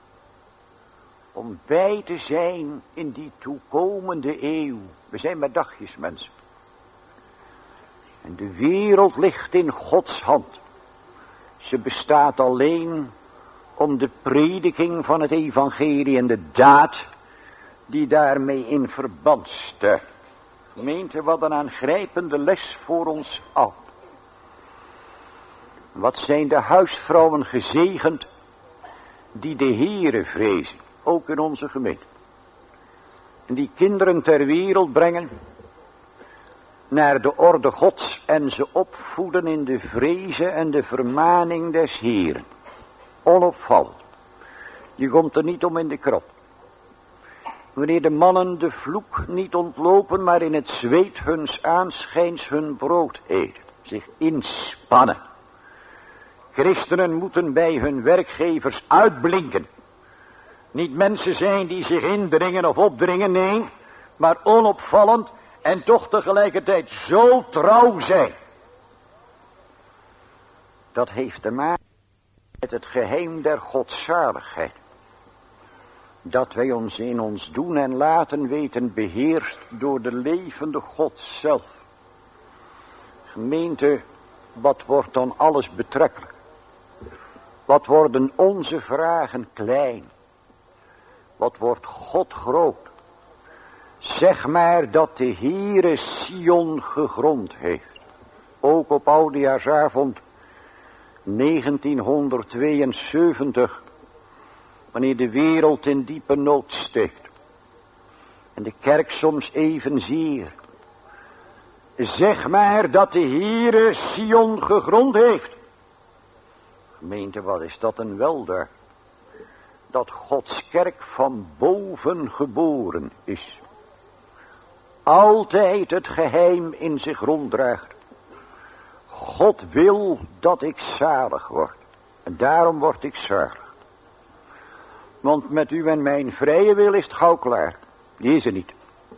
S1: om bij te zijn in die toekomende eeuw. We zijn maar dagjes mensen. En de wereld ligt in Gods hand. Ze bestaat alleen om de prediking van het evangelie en de daad die daarmee in verband staat. Gemeente, wat een aangrijpende les voor ons al. Wat zijn de huisvrouwen gezegend die de Heere vrezen, ook in onze gemeente. En die kinderen ter wereld brengen naar de orde Gods en ze opvoeden in de vrezen en de vermaning des Heeren. Onopvallend. Je komt er niet om in de krop. Wanneer de mannen de vloek niet ontlopen, maar in het zweet huns aanschijns hun brood eten. Zich inspannen. Christenen moeten bij hun werkgevers uitblinken. Niet mensen zijn die zich indringen of opdringen, nee, maar onopvallend en toch tegelijkertijd zo trouw zijn. Dat heeft te maken met het geheim der godzaligheid. Dat wij ons in ons doen en laten weten beheerst door de levende God zelf. Gemeente, wat wordt dan alles betrekkelijk? Wat worden onze vragen klein? Wat wordt God groot? Zeg maar dat de Heere Sion gegrond heeft. Ook op oudejaarsavond negentienhonderdtweeënzeventig, wanneer de wereld in diepe nood steekt. En de kerk soms evenzeer. Zeg maar dat de Heere Sion gegrond heeft. Gemeente, wat is dat een weldaad. Dat Gods kerk van boven geboren is. Altijd het geheim in zich ronddraagt. God wil dat ik zalig word. En daarom word ik zalig. Want met u en mijn vrije wil is het gauw klaar. Die is er niet.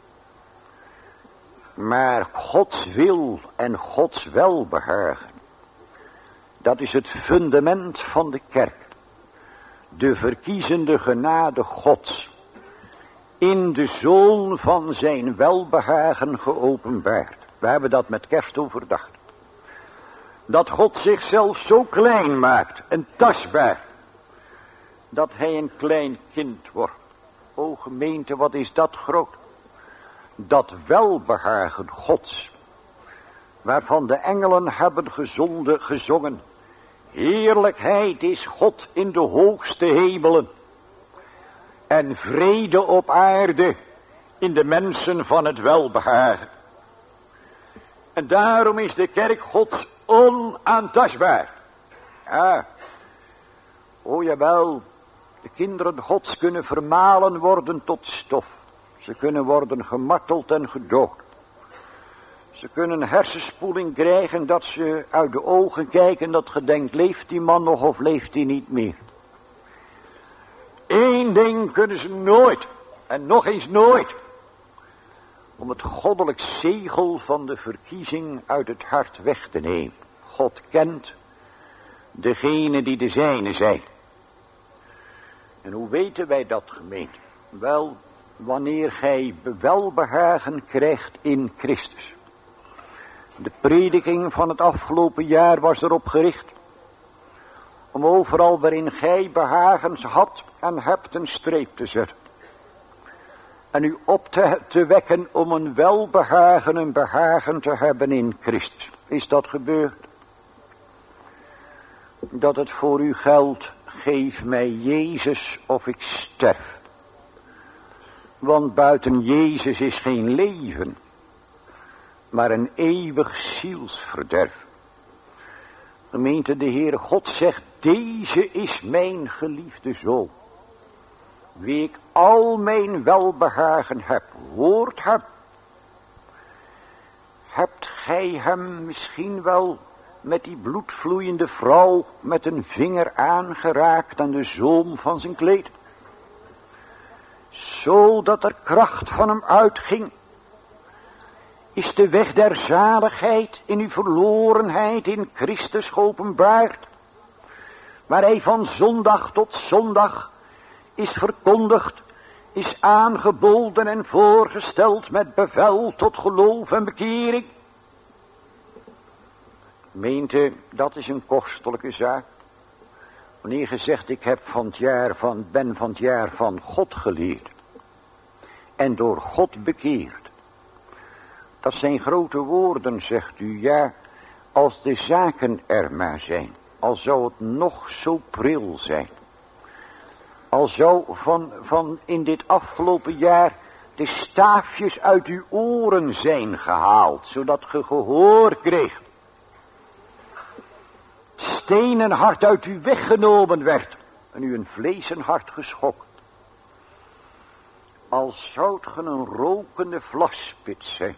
S1: Maar Gods wil en Gods welbehagen. Dat is het fundament van de kerk. De verkiezende genade Gods. In de zoon van zijn welbehagen geopenbaard. We hebben dat met kerst overdacht. Dat God zichzelf zo klein maakt en tastbaar. Dat hij een klein kind wordt. O gemeente, wat is dat groot. Dat welbehagen Gods. Waarvan de engelen hebben gezonde, gezongen. Heerlijkheid is God in de hoogste hemelen. En vrede op aarde in de mensen van het welbehagen. En daarom is de kerk Gods onaantastbaar. Ja. O jawel, de kinderen Gods kunnen vermalen worden tot stof. Ze kunnen worden gemarteld en gedood. Ze kunnen hersenspoeling krijgen dat ze uit de ogen kijken dat gedenkt, leeft die man nog of leeft hij niet meer. Eén ding kunnen ze nooit, en nog eens nooit, om het goddelijk zegel van de verkiezing uit het hart weg te nemen. God kent degene die de zijne zijn. En hoe weten wij dat, gemeente? Wel, wanneer gij welbehagen krijgt in Christus. De prediking van het afgelopen jaar was erop gericht om overal waarin gij behagens had en hebt een streep te zetten. En u op te, te wekken om een welbehagen, een behagen te hebben in Christus. Is dat gebeurd? Dat het voor u geldt, geef mij Jezus of ik sterf. Want buiten Jezus is geen leven, maar een eeuwig zielsverderf. Gemeente, de Heere God zegt, deze is mijn geliefde zoon. Wie ik al mijn welbehagen heb, hoort hem. Hebt gij hem misschien wel met die bloedvloeiende vrouw met een vinger aangeraakt aan de zoom van zijn kleed? Zodat er kracht van hem uitging. Is de weg der zaligheid in uw verlorenheid in Christus geopenbaard. Waar hij van zondag tot zondag is verkondigd, is aangeboden en voorgesteld met bevel tot geloof en bekering. Meente, dat is een kostelijke zaak. Wanneer je zegt, ik heb van het jaar van, ben van het jaar van God geleerd. En door God bekeerd. Dat zijn grote woorden, zegt u. Ja, als de zaken er maar zijn. Al zou het nog zo pril zijn. Al zou van, van in dit afgelopen jaar de staafjes uit uw oren zijn gehaald. Zodat ge gehoor kreeg. Stenen hart uit u weggenomen werd. En u een vleesen hart geschokt. Als zoudt ge een rokende vlaspit zijn.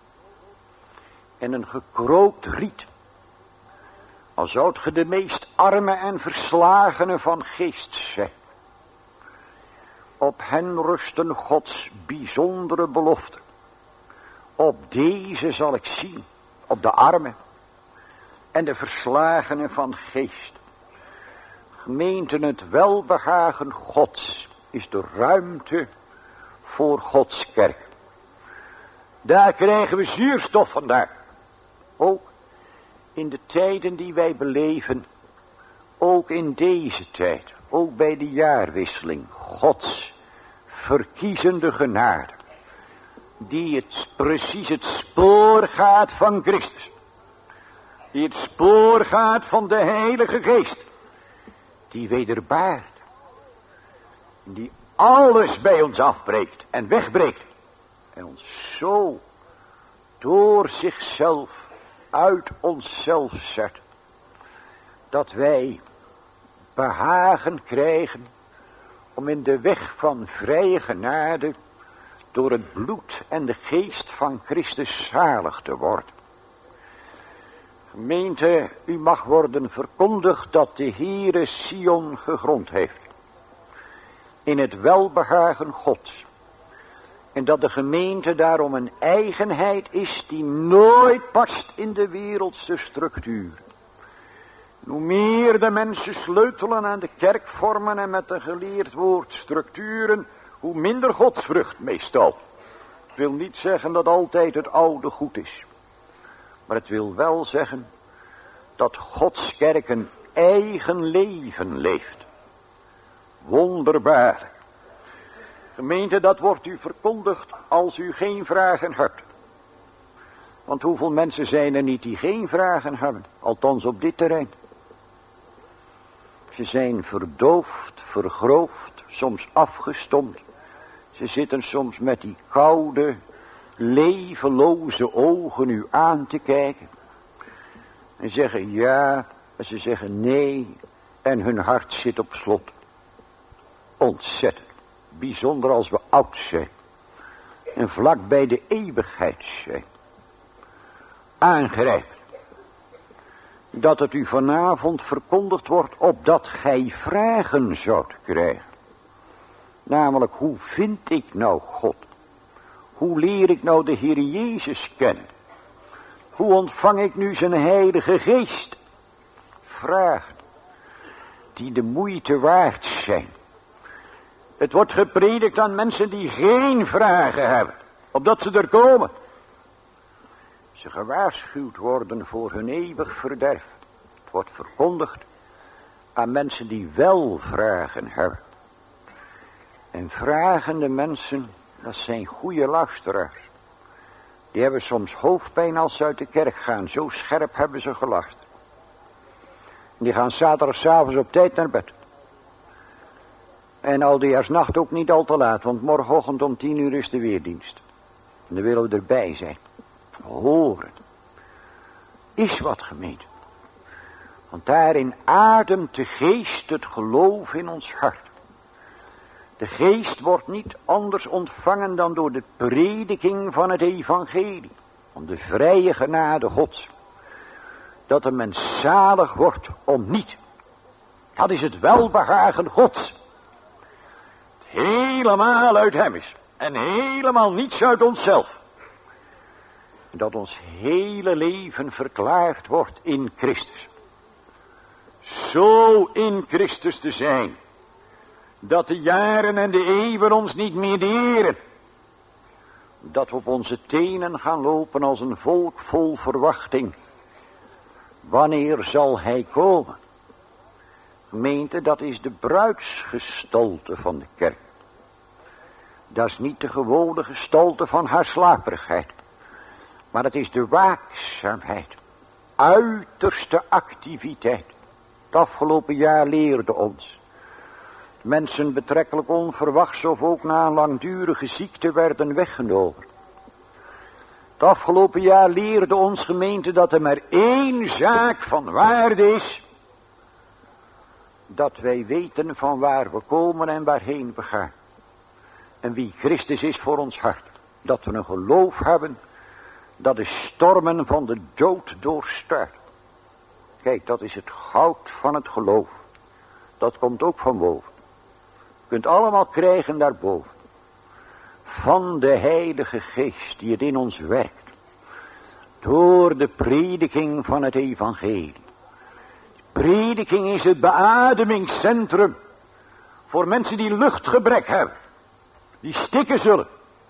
S1: En een gekrookt riet. Al zoudt ge de meest arme en verslagene van geest zijn. Op hen rusten Gods bijzondere beloften. Op deze zal ik zien, op de armen en de verslagenen van geest. Gemeenten, het welbehagen Gods is de ruimte voor Gods kerk. Daar krijgen we zuurstof vandaan. Ook in de tijden die wij beleven, ook in deze tijd, ook bij de jaarwisseling, Gods verkiezende genade, die het precies het spoor gaat van Christus, die het spoor gaat van de Heilige Geest, die wederbaart, die alles bij ons afbreekt en wegbreekt en ons zo door zichzelf uit onszelf zet, dat wij behagen krijgen om in de weg van vrije genade door het bloed en de geest van Christus zalig te worden. Gemeente, u mag worden verkondigd dat de Heere Sion gegrond heeft in het welbehagen Gods. En dat de gemeente daarom een eigenheid is die nooit past in de wereldse structuur. Hoe meer de mensen sleutelen aan de kerkvormen en met een geleerd woord structuren, hoe minder godsvrucht meestal. Het wil niet zeggen dat altijd het oude goed is. Maar het wil wel zeggen dat Gods kerk een eigen leven leeft. Wonderbaar. Gemeente, dat wordt u verkondigd als u geen vragen hebt. Want hoeveel mensen zijn er niet die geen vragen hebben, althans op dit terrein. Ze zijn verdoofd, vergroofd, soms afgestompt. Ze zitten soms met die koude, levenloze ogen u aan te kijken. En zeggen ja, en ze zeggen nee, en hun hart zit op slot. Ontzettend, bijzonder als we oud zijn. En vlak bij de eeuwigheid zijn. Aangrijpend. Dat het u vanavond verkondigd wordt opdat gij vragen zoudt krijgen. Namelijk, hoe vind ik nou God? Hoe leer ik nou de Heer Jezus kennen? Hoe ontvang ik nu zijn Heilige Geest? Vragen die de moeite waard zijn. Het wordt gepredikt aan mensen die geen vragen hebben, opdat ze er komen. Ze gewaarschuwd worden voor hun eeuwig verderf. Het wordt verkondigd aan mensen die wel vragen hebben. En vragende mensen, dat zijn goede luisteraars. Die hebben soms hoofdpijn als ze uit de kerk gaan. Zo scherp hebben ze geluisterd. Die gaan zaterdagavond op tijd naar bed. En oudejaarsnacht ook niet al te laat, want morgenochtend om tien uur is de weerdienst. En dan willen we erbij zijn. Horen. Is wat, gemeente. Want daarin ademt de geest het geloof in ons hart. De geest wordt niet anders ontvangen dan door de prediking van het evangelie. Om de vrije genade Gods. Dat een mens zalig wordt om niet. Dat is het welbehagen Gods. Het helemaal uit hem is. En helemaal niets uit onszelf. Dat ons hele leven verklaard wordt in Christus. Zo in Christus te zijn. Dat de jaren en de eeuwen ons niet meer deren. Dat we op onze tenen gaan lopen als een volk vol verwachting. Wanneer zal hij komen? Gemeente, dat is de bruidsgestalte van de kerk. Dat is niet de gewone gestalte van haar slaperigheid. Maar het is de waakzaamheid. Uiterste activiteit. Het afgelopen jaar leerde ons. Mensen betrekkelijk onverwachts of ook na een langdurige ziekte werden weggenomen. Het afgelopen jaar leerde ons gemeente dat er maar één zaak van waarde is. Dat wij weten van waar we komen en waarheen we gaan. En wie Christus is voor ons hart. Dat we een geloof hebben dat de stormen van de dood doorstaat. Kijk, dat is het goud van het geloof. Dat komt ook van boven. kunt allemaal krijgen daarboven. Van de Heilige Geest die het in ons werkt. Door de prediking van het evangelie. Prediking is het beademingscentrum. Voor mensen die luchtgebrek hebben. Die stikken zullen.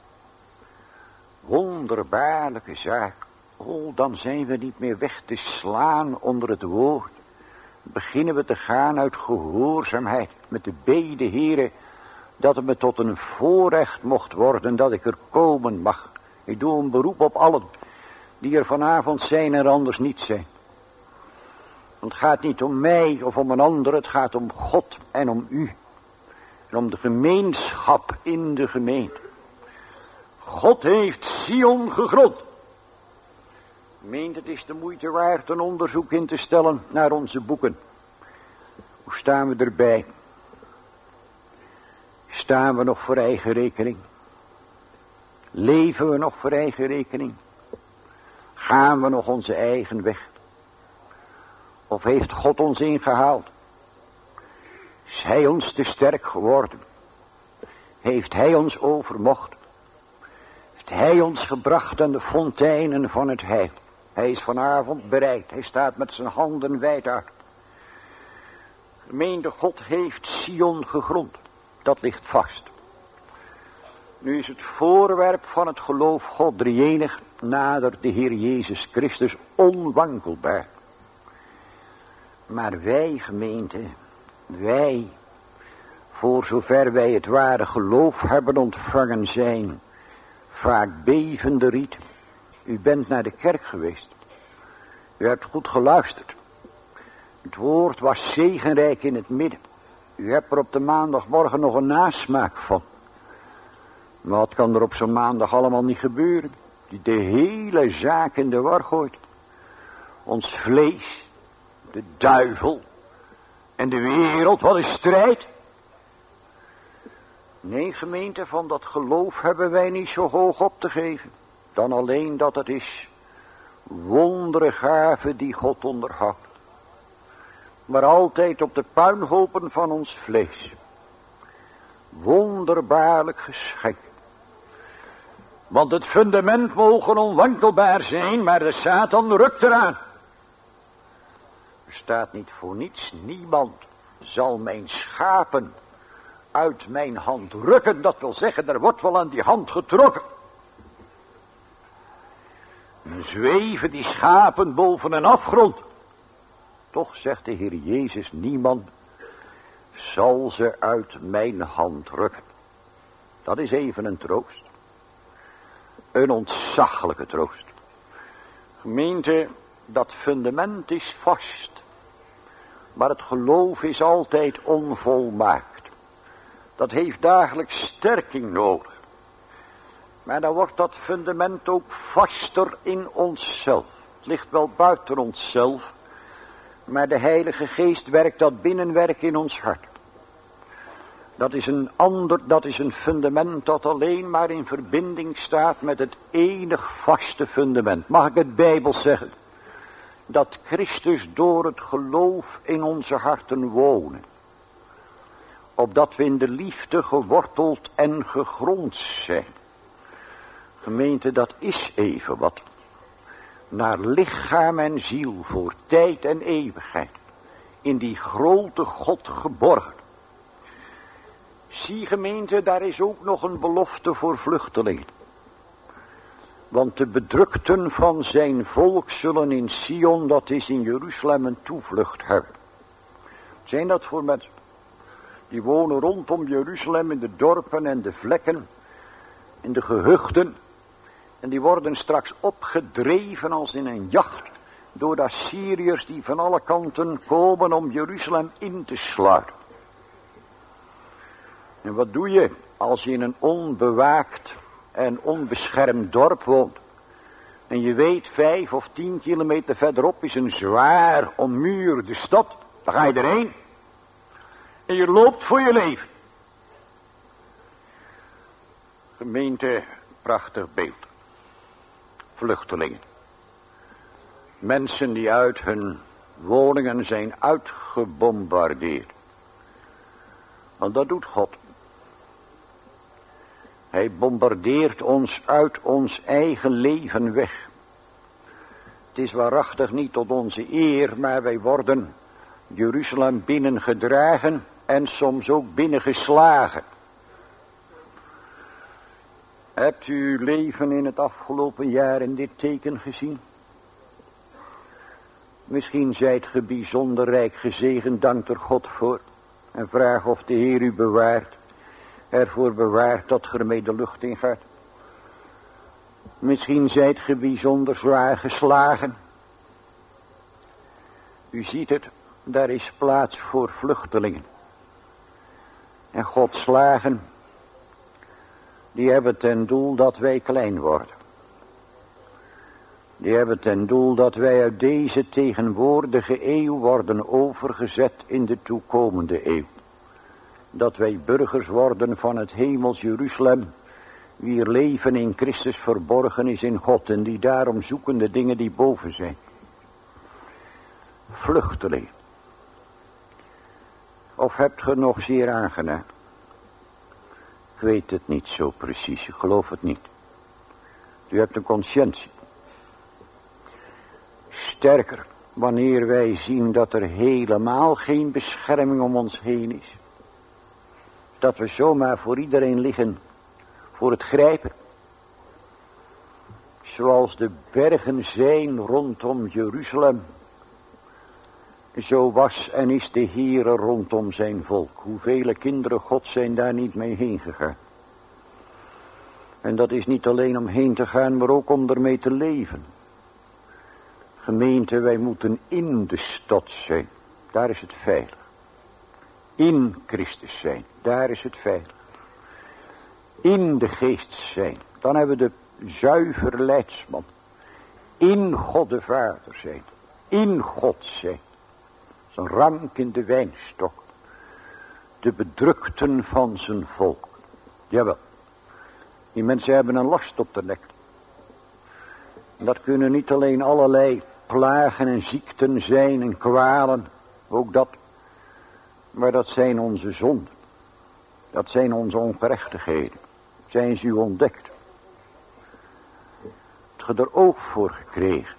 S1: Wonderbaarlijke zaak. Oh, dan zijn we niet meer weg te slaan onder het woord. Beginnen we te gaan uit gehoorzaamheid. Met de bede, Heere. Dat het me tot een voorrecht mocht worden. Dat ik er komen mag. Ik doe een beroep op allen. Die er vanavond zijn en anders niet zijn. Want het gaat niet om mij of om een ander. Het gaat om God en om u. En om de gemeenschap in de gemeente. God heeft Sion gegrond. Meent het is de moeite waard een onderzoek in te stellen naar onze boeken. Hoe staan we erbij? Staan we nog voor eigen rekening? Leven we nog voor eigen rekening? Gaan we nog onze eigen weg? Of heeft God ons ingehaald? Is Hij ons te sterk geworden? Heeft Hij ons overmocht? Heeft Hij ons gebracht aan de fonteinen van het heil? Hij is vanavond bereid. Hij staat met zijn handen wijd uit. Gemeente, God heeft Sion gegrond. Dat ligt vast. Nu is het voorwerp van het geloof God drieënig nader de Heer Jezus Christus onwankelbaar. Maar wij, gemeente, wij, voor zover wij het ware geloof hebben ontvangen zijn, vaak bevende riet. U bent naar de kerk geweest. U hebt goed geluisterd. Het woord was zegenrijk in het midden. U hebt er op de maandagmorgen nog een nasmaak van. Maar wat kan er op zo'n maandag allemaal niet gebeuren? Die de hele zaak in de war gooit. Ons vlees, de duivel en de wereld, wat een strijd. Nee, gemeente, van dat geloof hebben wij niet zo hoog op te geven. Dan alleen dat het is wondere gave die God onderhoudt. Maar altijd op de puinhopen van ons vlees. Wonderbaarlijk geschenk. Want het fundament mogen onwankelbaar zijn, maar de Satan rukt eraan. Er staat niet voor niets, niemand zal mijn schapen uit mijn hand rukken. Dat wil zeggen, er wordt wel aan die hand getrokken. En zweven die schapen boven een afgrond. Toch zegt de Heer Jezus, niemand zal ze uit mijn hand rukken. Dat is even een troost. Een ontzaglijke troost. Gemeente, dat fundament is vast. Maar het geloof is altijd onvolmaakt. Dat heeft dagelijks sterking nodig. Maar dan wordt dat fundament ook vaster in onszelf. Het ligt wel buiten onszelf. Maar de Heilige Geest werkt dat binnenwerk in ons hart. Dat is een ander, dat is een fundament dat alleen maar in verbinding staat met het enig vaste fundament. Mag ik het Bijbels zeggen? Dat Christus door het geloof in onze harten wonen. Opdat we in de liefde geworteld en gegrond zijn. Gemeente, dat is even wat. Naar lichaam en ziel voor tijd en eeuwigheid. In die grote God geborgen. Zie gemeente, daar is ook nog een belofte voor vluchtelingen. Want de bedrukten van zijn volk zullen in Sion, dat is in Jeruzalem, een toevlucht hebben. Zijn dat voor mensen? Die wonen rondom Jeruzalem in de dorpen en de vlekken, in de gehuchten. En die worden straks opgedreven als in een jacht door de Assyriërs die van alle kanten komen om Jeruzalem in te sluiten. En wat doe je als je in een onbewaakt en onbeschermd dorp woont? En je weet vijf of tien kilometer verderop is een zwaar ommuurde stad. Dan ga je erheen. En je loopt voor je leven. Gemeente, prachtig beeld. Vluchtelingen. Mensen die uit hun woningen zijn uitgebombardeerd. Want dat doet God. Hij bombardeert ons uit ons eigen leven weg. Het is waarachtig niet tot onze eer, maar wij worden Jeruzalem binnengedragen en soms ook binnengeslagen. Hebt u uw leven in het afgelopen jaar in dit teken gezien? Misschien zijt ge bijzonder rijk gezegend, dank er God voor. En vraag of de Heer u bewaart, ervoor bewaart dat ge ermee de lucht in gaat. Misschien zijt ge bijzonder zwaar geslagen. U ziet het, daar is plaats voor vluchtelingen. En Gods slagen, die hebben ten doel dat wij klein worden. Die hebben ten doel dat wij uit deze tegenwoordige eeuw worden overgezet in de toekomende eeuw. Dat wij burgers worden van het hemels Jeruzalem, wier leven in Christus verborgen is in God en die daarom zoeken de dingen die boven zijn. Vluchtelingen. Of hebt ge nog zeer aangenaam? Ik weet het niet zo precies, ik geloof het niet. U hebt een conscientie. Sterker, wanneer wij zien dat er helemaal geen bescherming om ons heen is. Dat we zomaar voor iedereen liggen, voor het grijpen. Zoals de bergen zijn rondom Jeruzalem. Zo was en is de Heere rondom zijn volk. Hoeveel kinderen God zijn daar niet mee heen gegaan. En dat is niet alleen om heen te gaan, maar ook om ermee te leven. Gemeente, wij moeten in de stad zijn. Daar is het veilig. In Christus zijn. Daar is het veilig. In de geest zijn. Dan hebben we de zuivere leidsman. In God de Vader zijn. In God zijn. Zijn rank in de wijnstok. De bedrukten van zijn volk. Jawel. Die mensen hebben een last op de nek. En dat kunnen niet alleen allerlei plagen en ziekten zijn en kwalen. Ook dat. Maar dat zijn onze zonden. Dat zijn onze ongerechtigheden. Zijn ze u ontdekt. Hebt ge er oog voor gekregen.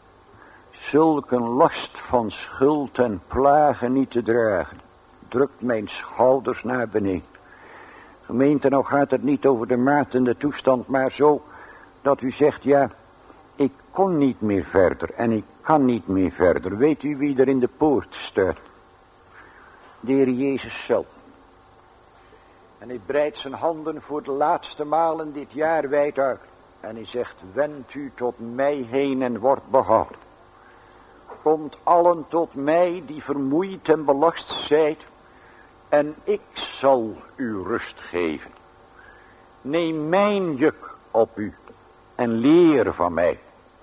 S1: Zulk een last van schuld en plagen niet te dragen. Drukt mijn schouders naar beneden. Gemeente, nou gaat het niet over de maat en de toestand, maar zo dat u zegt, ja, ik kon niet meer verder en ik kan niet meer verder. Weet u wie er in de poort staat? De Heer Jezus zelf. En hij breidt zijn handen voor de laatste maal in dit jaar wijd uit. En hij zegt, wend u tot mij heen en wordt behouden. Komt allen tot mij die vermoeid en belast zijt. En ik zal u rust geven. Neem mijn juk op u en leer van mij.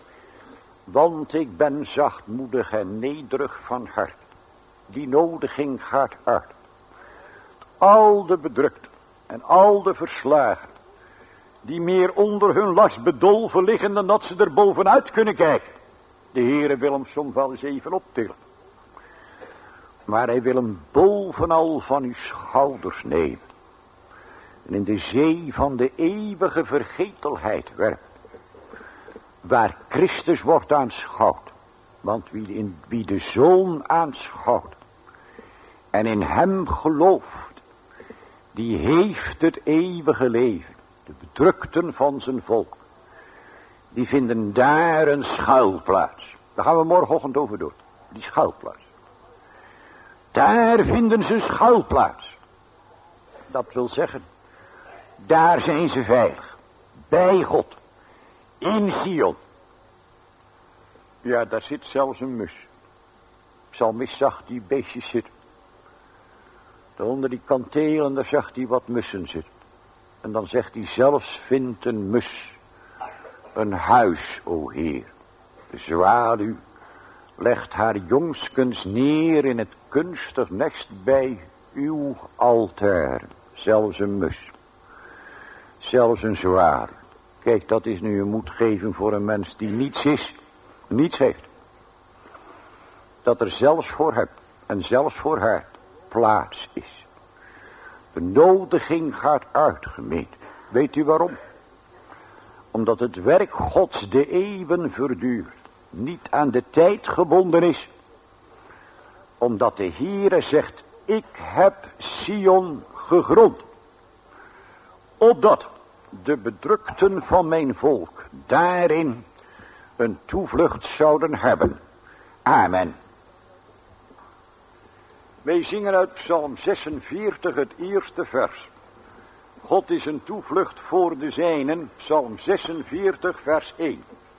S1: Want ik ben zachtmoedig en nederig van hart. Die nodiging gaat uit. Al de bedrukten en al de verslagen. Die meer onder hun last bedolven liggen dan dat ze er bovenuit kunnen kijken. De Heere wil hem soms wel eens even optillen. Maar hij wil hem bovenal van uw schouders nemen. En in de zee van de eeuwige vergetelheid werpen. Waar Christus wordt aanschouwd. Want wie, in, wie de Zoon aanschouwt. En in hem gelooft. Die heeft het eeuwige leven. De bedrukten van zijn volk. Die vinden daar een schuilplaats. Daar gaan we morgenochtend over door. Die schuilplaats. Daar vinden ze schuilplaats. Dat wil zeggen. Daar zijn ze veilig. Bij God. In Sion. Ja, daar zit zelfs een mus. Psalmist zag die beestjes zitten. Onder die kantelen, daar zag hij wat mussen zitten. En dan zegt hij, zelfs vindt een mus een huis, o Heer. De zwaluw legt haar jongskens neer in het kunstig nest bij uw altaar. Zelfs een mus. Zelfs een zwaluw. Kijk, dat is nu een moedgeving voor een mens die niets is, niets heeft. Dat er zelfs voor hem en zelfs voor haar plaats is. De nodiging gaat uit, gemeente. Weet u waarom? Omdat het werk Gods de eeuwen verduurt, niet aan de tijd gebonden is. Omdat de Heere zegt, ik heb Sion gegrond, opdat de bedrukten van mijn volk daarin een toevlucht zouden hebben. Amen. Wij zingen uit Psalm zesenveertig het eerste vers. God is een toevlucht voor de zijnen, Psalm zesenveertig vers één.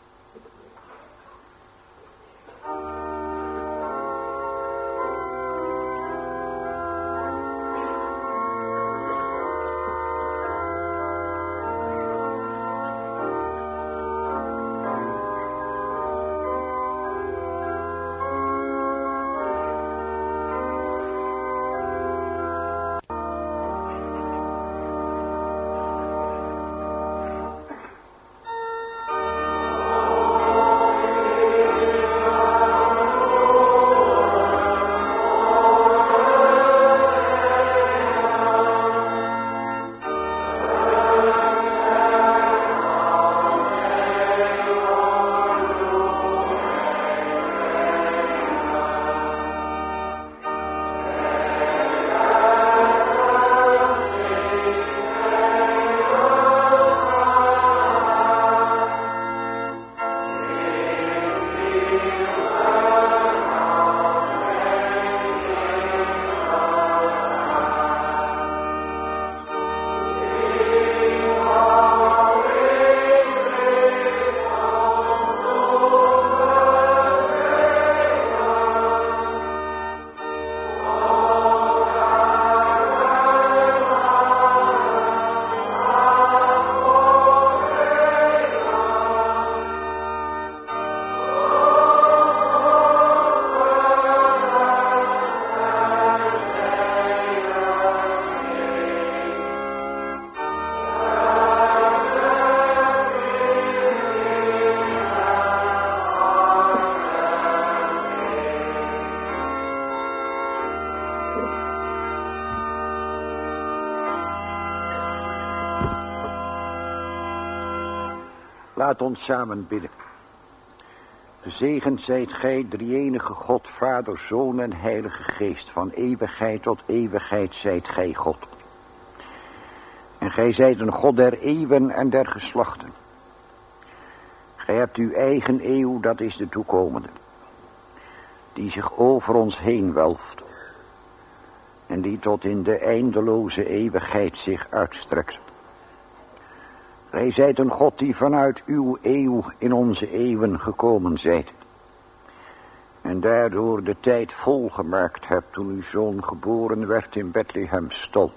S1: Laat ons samen bidden. Gezegend zijt gij, drie-enige God, Vader, Zoon en Heilige Geest. Van eeuwigheid tot eeuwigheid zijt gij God. En gij zijt een God der eeuwen en der geslachten. Gij hebt uw eigen eeuw, dat is de toekomende, die zich over ons heen welft en die tot in de eindeloze eeuwigheid zich uitstrekt. Gij zijt een God die vanuit uw eeuw in onze eeuwen gekomen zijt en daardoor de tijd volgemaakt hebt toen uw zoon geboren werd in Bethlehem stal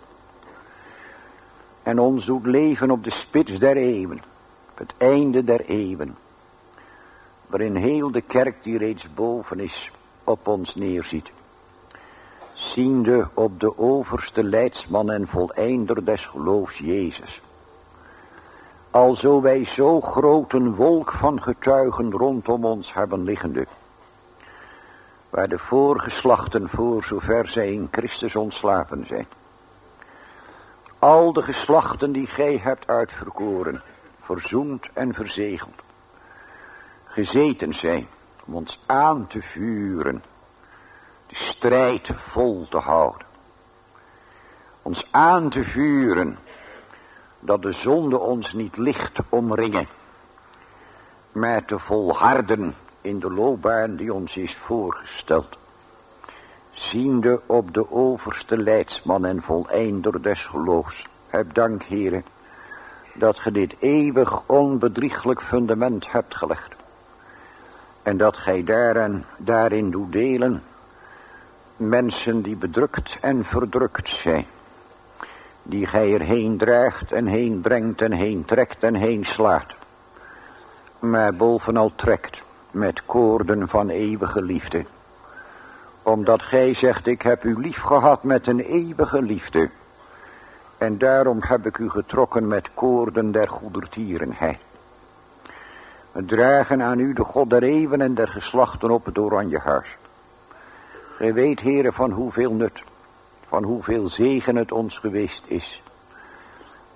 S1: en ons doet leven op de spits der eeuwen, het einde der eeuwen, waarin heel de kerk die reeds boven is op ons neerziet, ziende op de overste leidsman en voleinder des geloofs Jezus. Alzo wij zo groot een wolk van getuigen rondom ons hebben liggende, waar de voorgeslachten voor zover zij in Christus ontslapen zijn. Al de geslachten die gij hebt uitverkoren, verzoend en verzegeld, gezeten zijn om ons aan te vuren, de strijd vol te houden. Ons aan te vuren, dat de zonde ons niet licht omringen, maar te volharden in de loopbaan die ons is voorgesteld. Ziende op de overste leidsman en voleinder des geloofs. Heb dank, Heere, dat ge dit eeuwig onbedrieglijk fundament hebt gelegd. En dat gij daarin, daarin doet delen mensen die bedrukt en verdrukt zijn. Die gij erheen draagt en heen brengt en heen trekt en heen slaat. Maar bovenal trekt met koorden van eeuwige liefde. Omdat gij zegt, ik heb u lief gehad met een eeuwige liefde. En daarom heb ik u getrokken met koorden der goedertierenheid. We dragen aan u de God der eeuwen en der geslachten op het oranjehuis. Gij weet, Heere, van hoeveel nut, van hoeveel zegen het ons geweest is.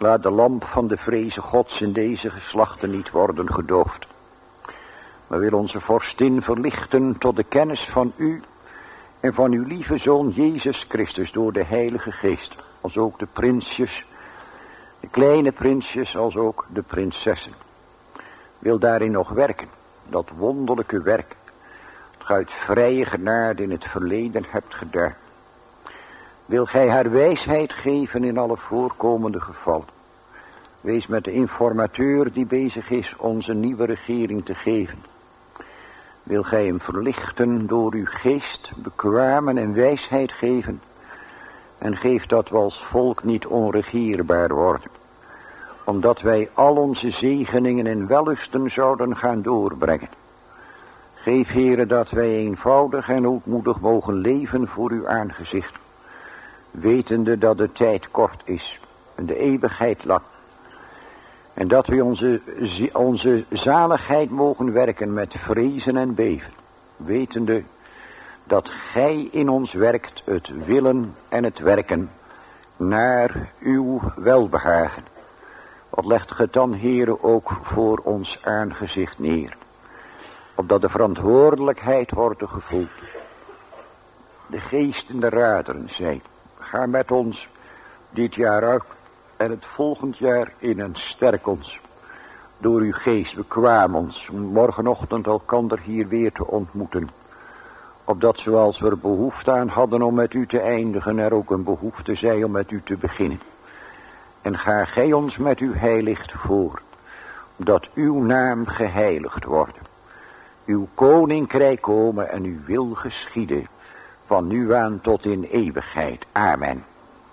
S1: Laat de lamp van de vreze Gods in deze geslachten niet worden gedoofd. Maar wil onze vorstin verlichten tot de kennis van u en van uw lieve Zoon Jezus Christus door de Heilige Geest. Als ook de prinsjes, de kleine prinsjes, als ook de prinsessen. Wil daarin nog werken, dat wonderlijke werk, dat gij uit vrije genade in het verleden hebt gedaan. Wil gij haar wijsheid geven in alle voorkomende gevallen. Wees met de informateur die bezig is onze nieuwe regering te geven. Wil gij hem verlichten door uw geest, bekwamen en wijsheid geven. En geef dat we als volk niet onregeerbaar worden. Omdat wij al onze zegeningen en wellusten zouden gaan doorbrengen. Geef, Heere, dat wij eenvoudig en ootmoedig mogen leven voor uw aangezicht. Wetende dat de tijd kort is en de eeuwigheid lang. En dat we onze, onze zaligheid mogen werken met vrezen en beven. Wetende dat gij in ons werkt het willen en het werken naar uw welbehagen. Wat legt ge dan, Heere, ook voor ons aangezicht neer. Opdat de verantwoordelijkheid wordt gevoeld. De geest en de raderen zijn. Ga met ons dit jaar uit en het volgend jaar in en sterk ons. Door uw geest bekwaam ons morgenochtend elkander hier weer te ontmoeten. Opdat zoals we er behoefte aan hadden om met u te eindigen, er ook een behoefte zij om met u te beginnen. En ga gij ons met uw heilicht voor, dat uw naam geheiligd wordt. Uw koninkrijk komen en uw wil geschieden, van nu aan tot in eeuwigheid. Amen.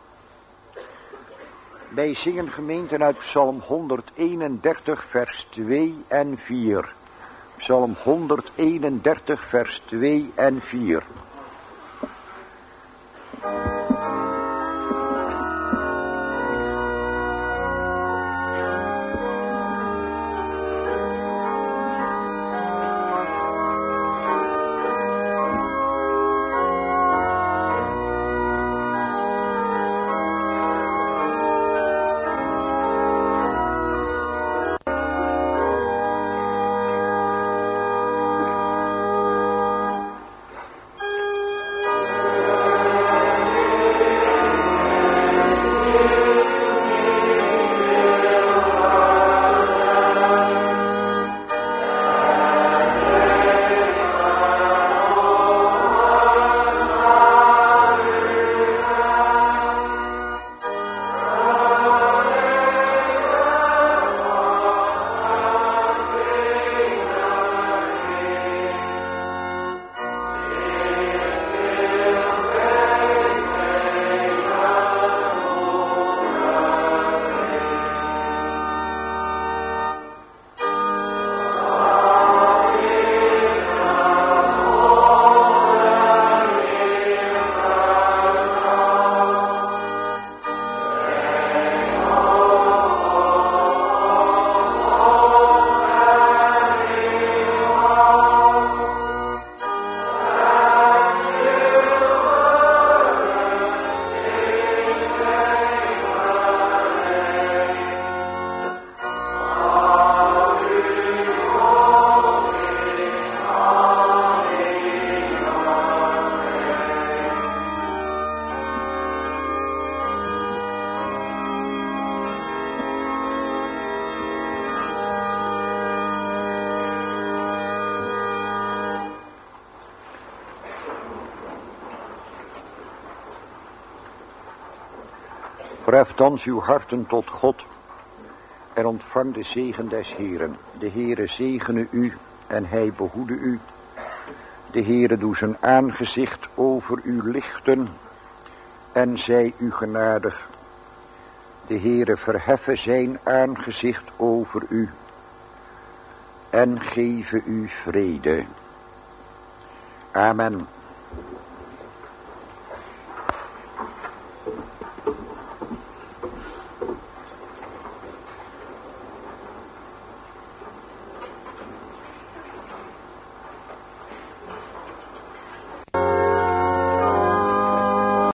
S1: Wij zingen gemeenten uit Psalm honderdeenendertig vers twee en vier. Psalm honderdeenendertig vers twee en vier. Verheft thans uw harten tot God en ontvang de zegen des Heeren. De Heere zegene u en hij behoede u. De Heere doe zijn aangezicht over u lichten en zij u genadig. De Heere verheffen zijn aangezicht over u en geven u vrede. Amen.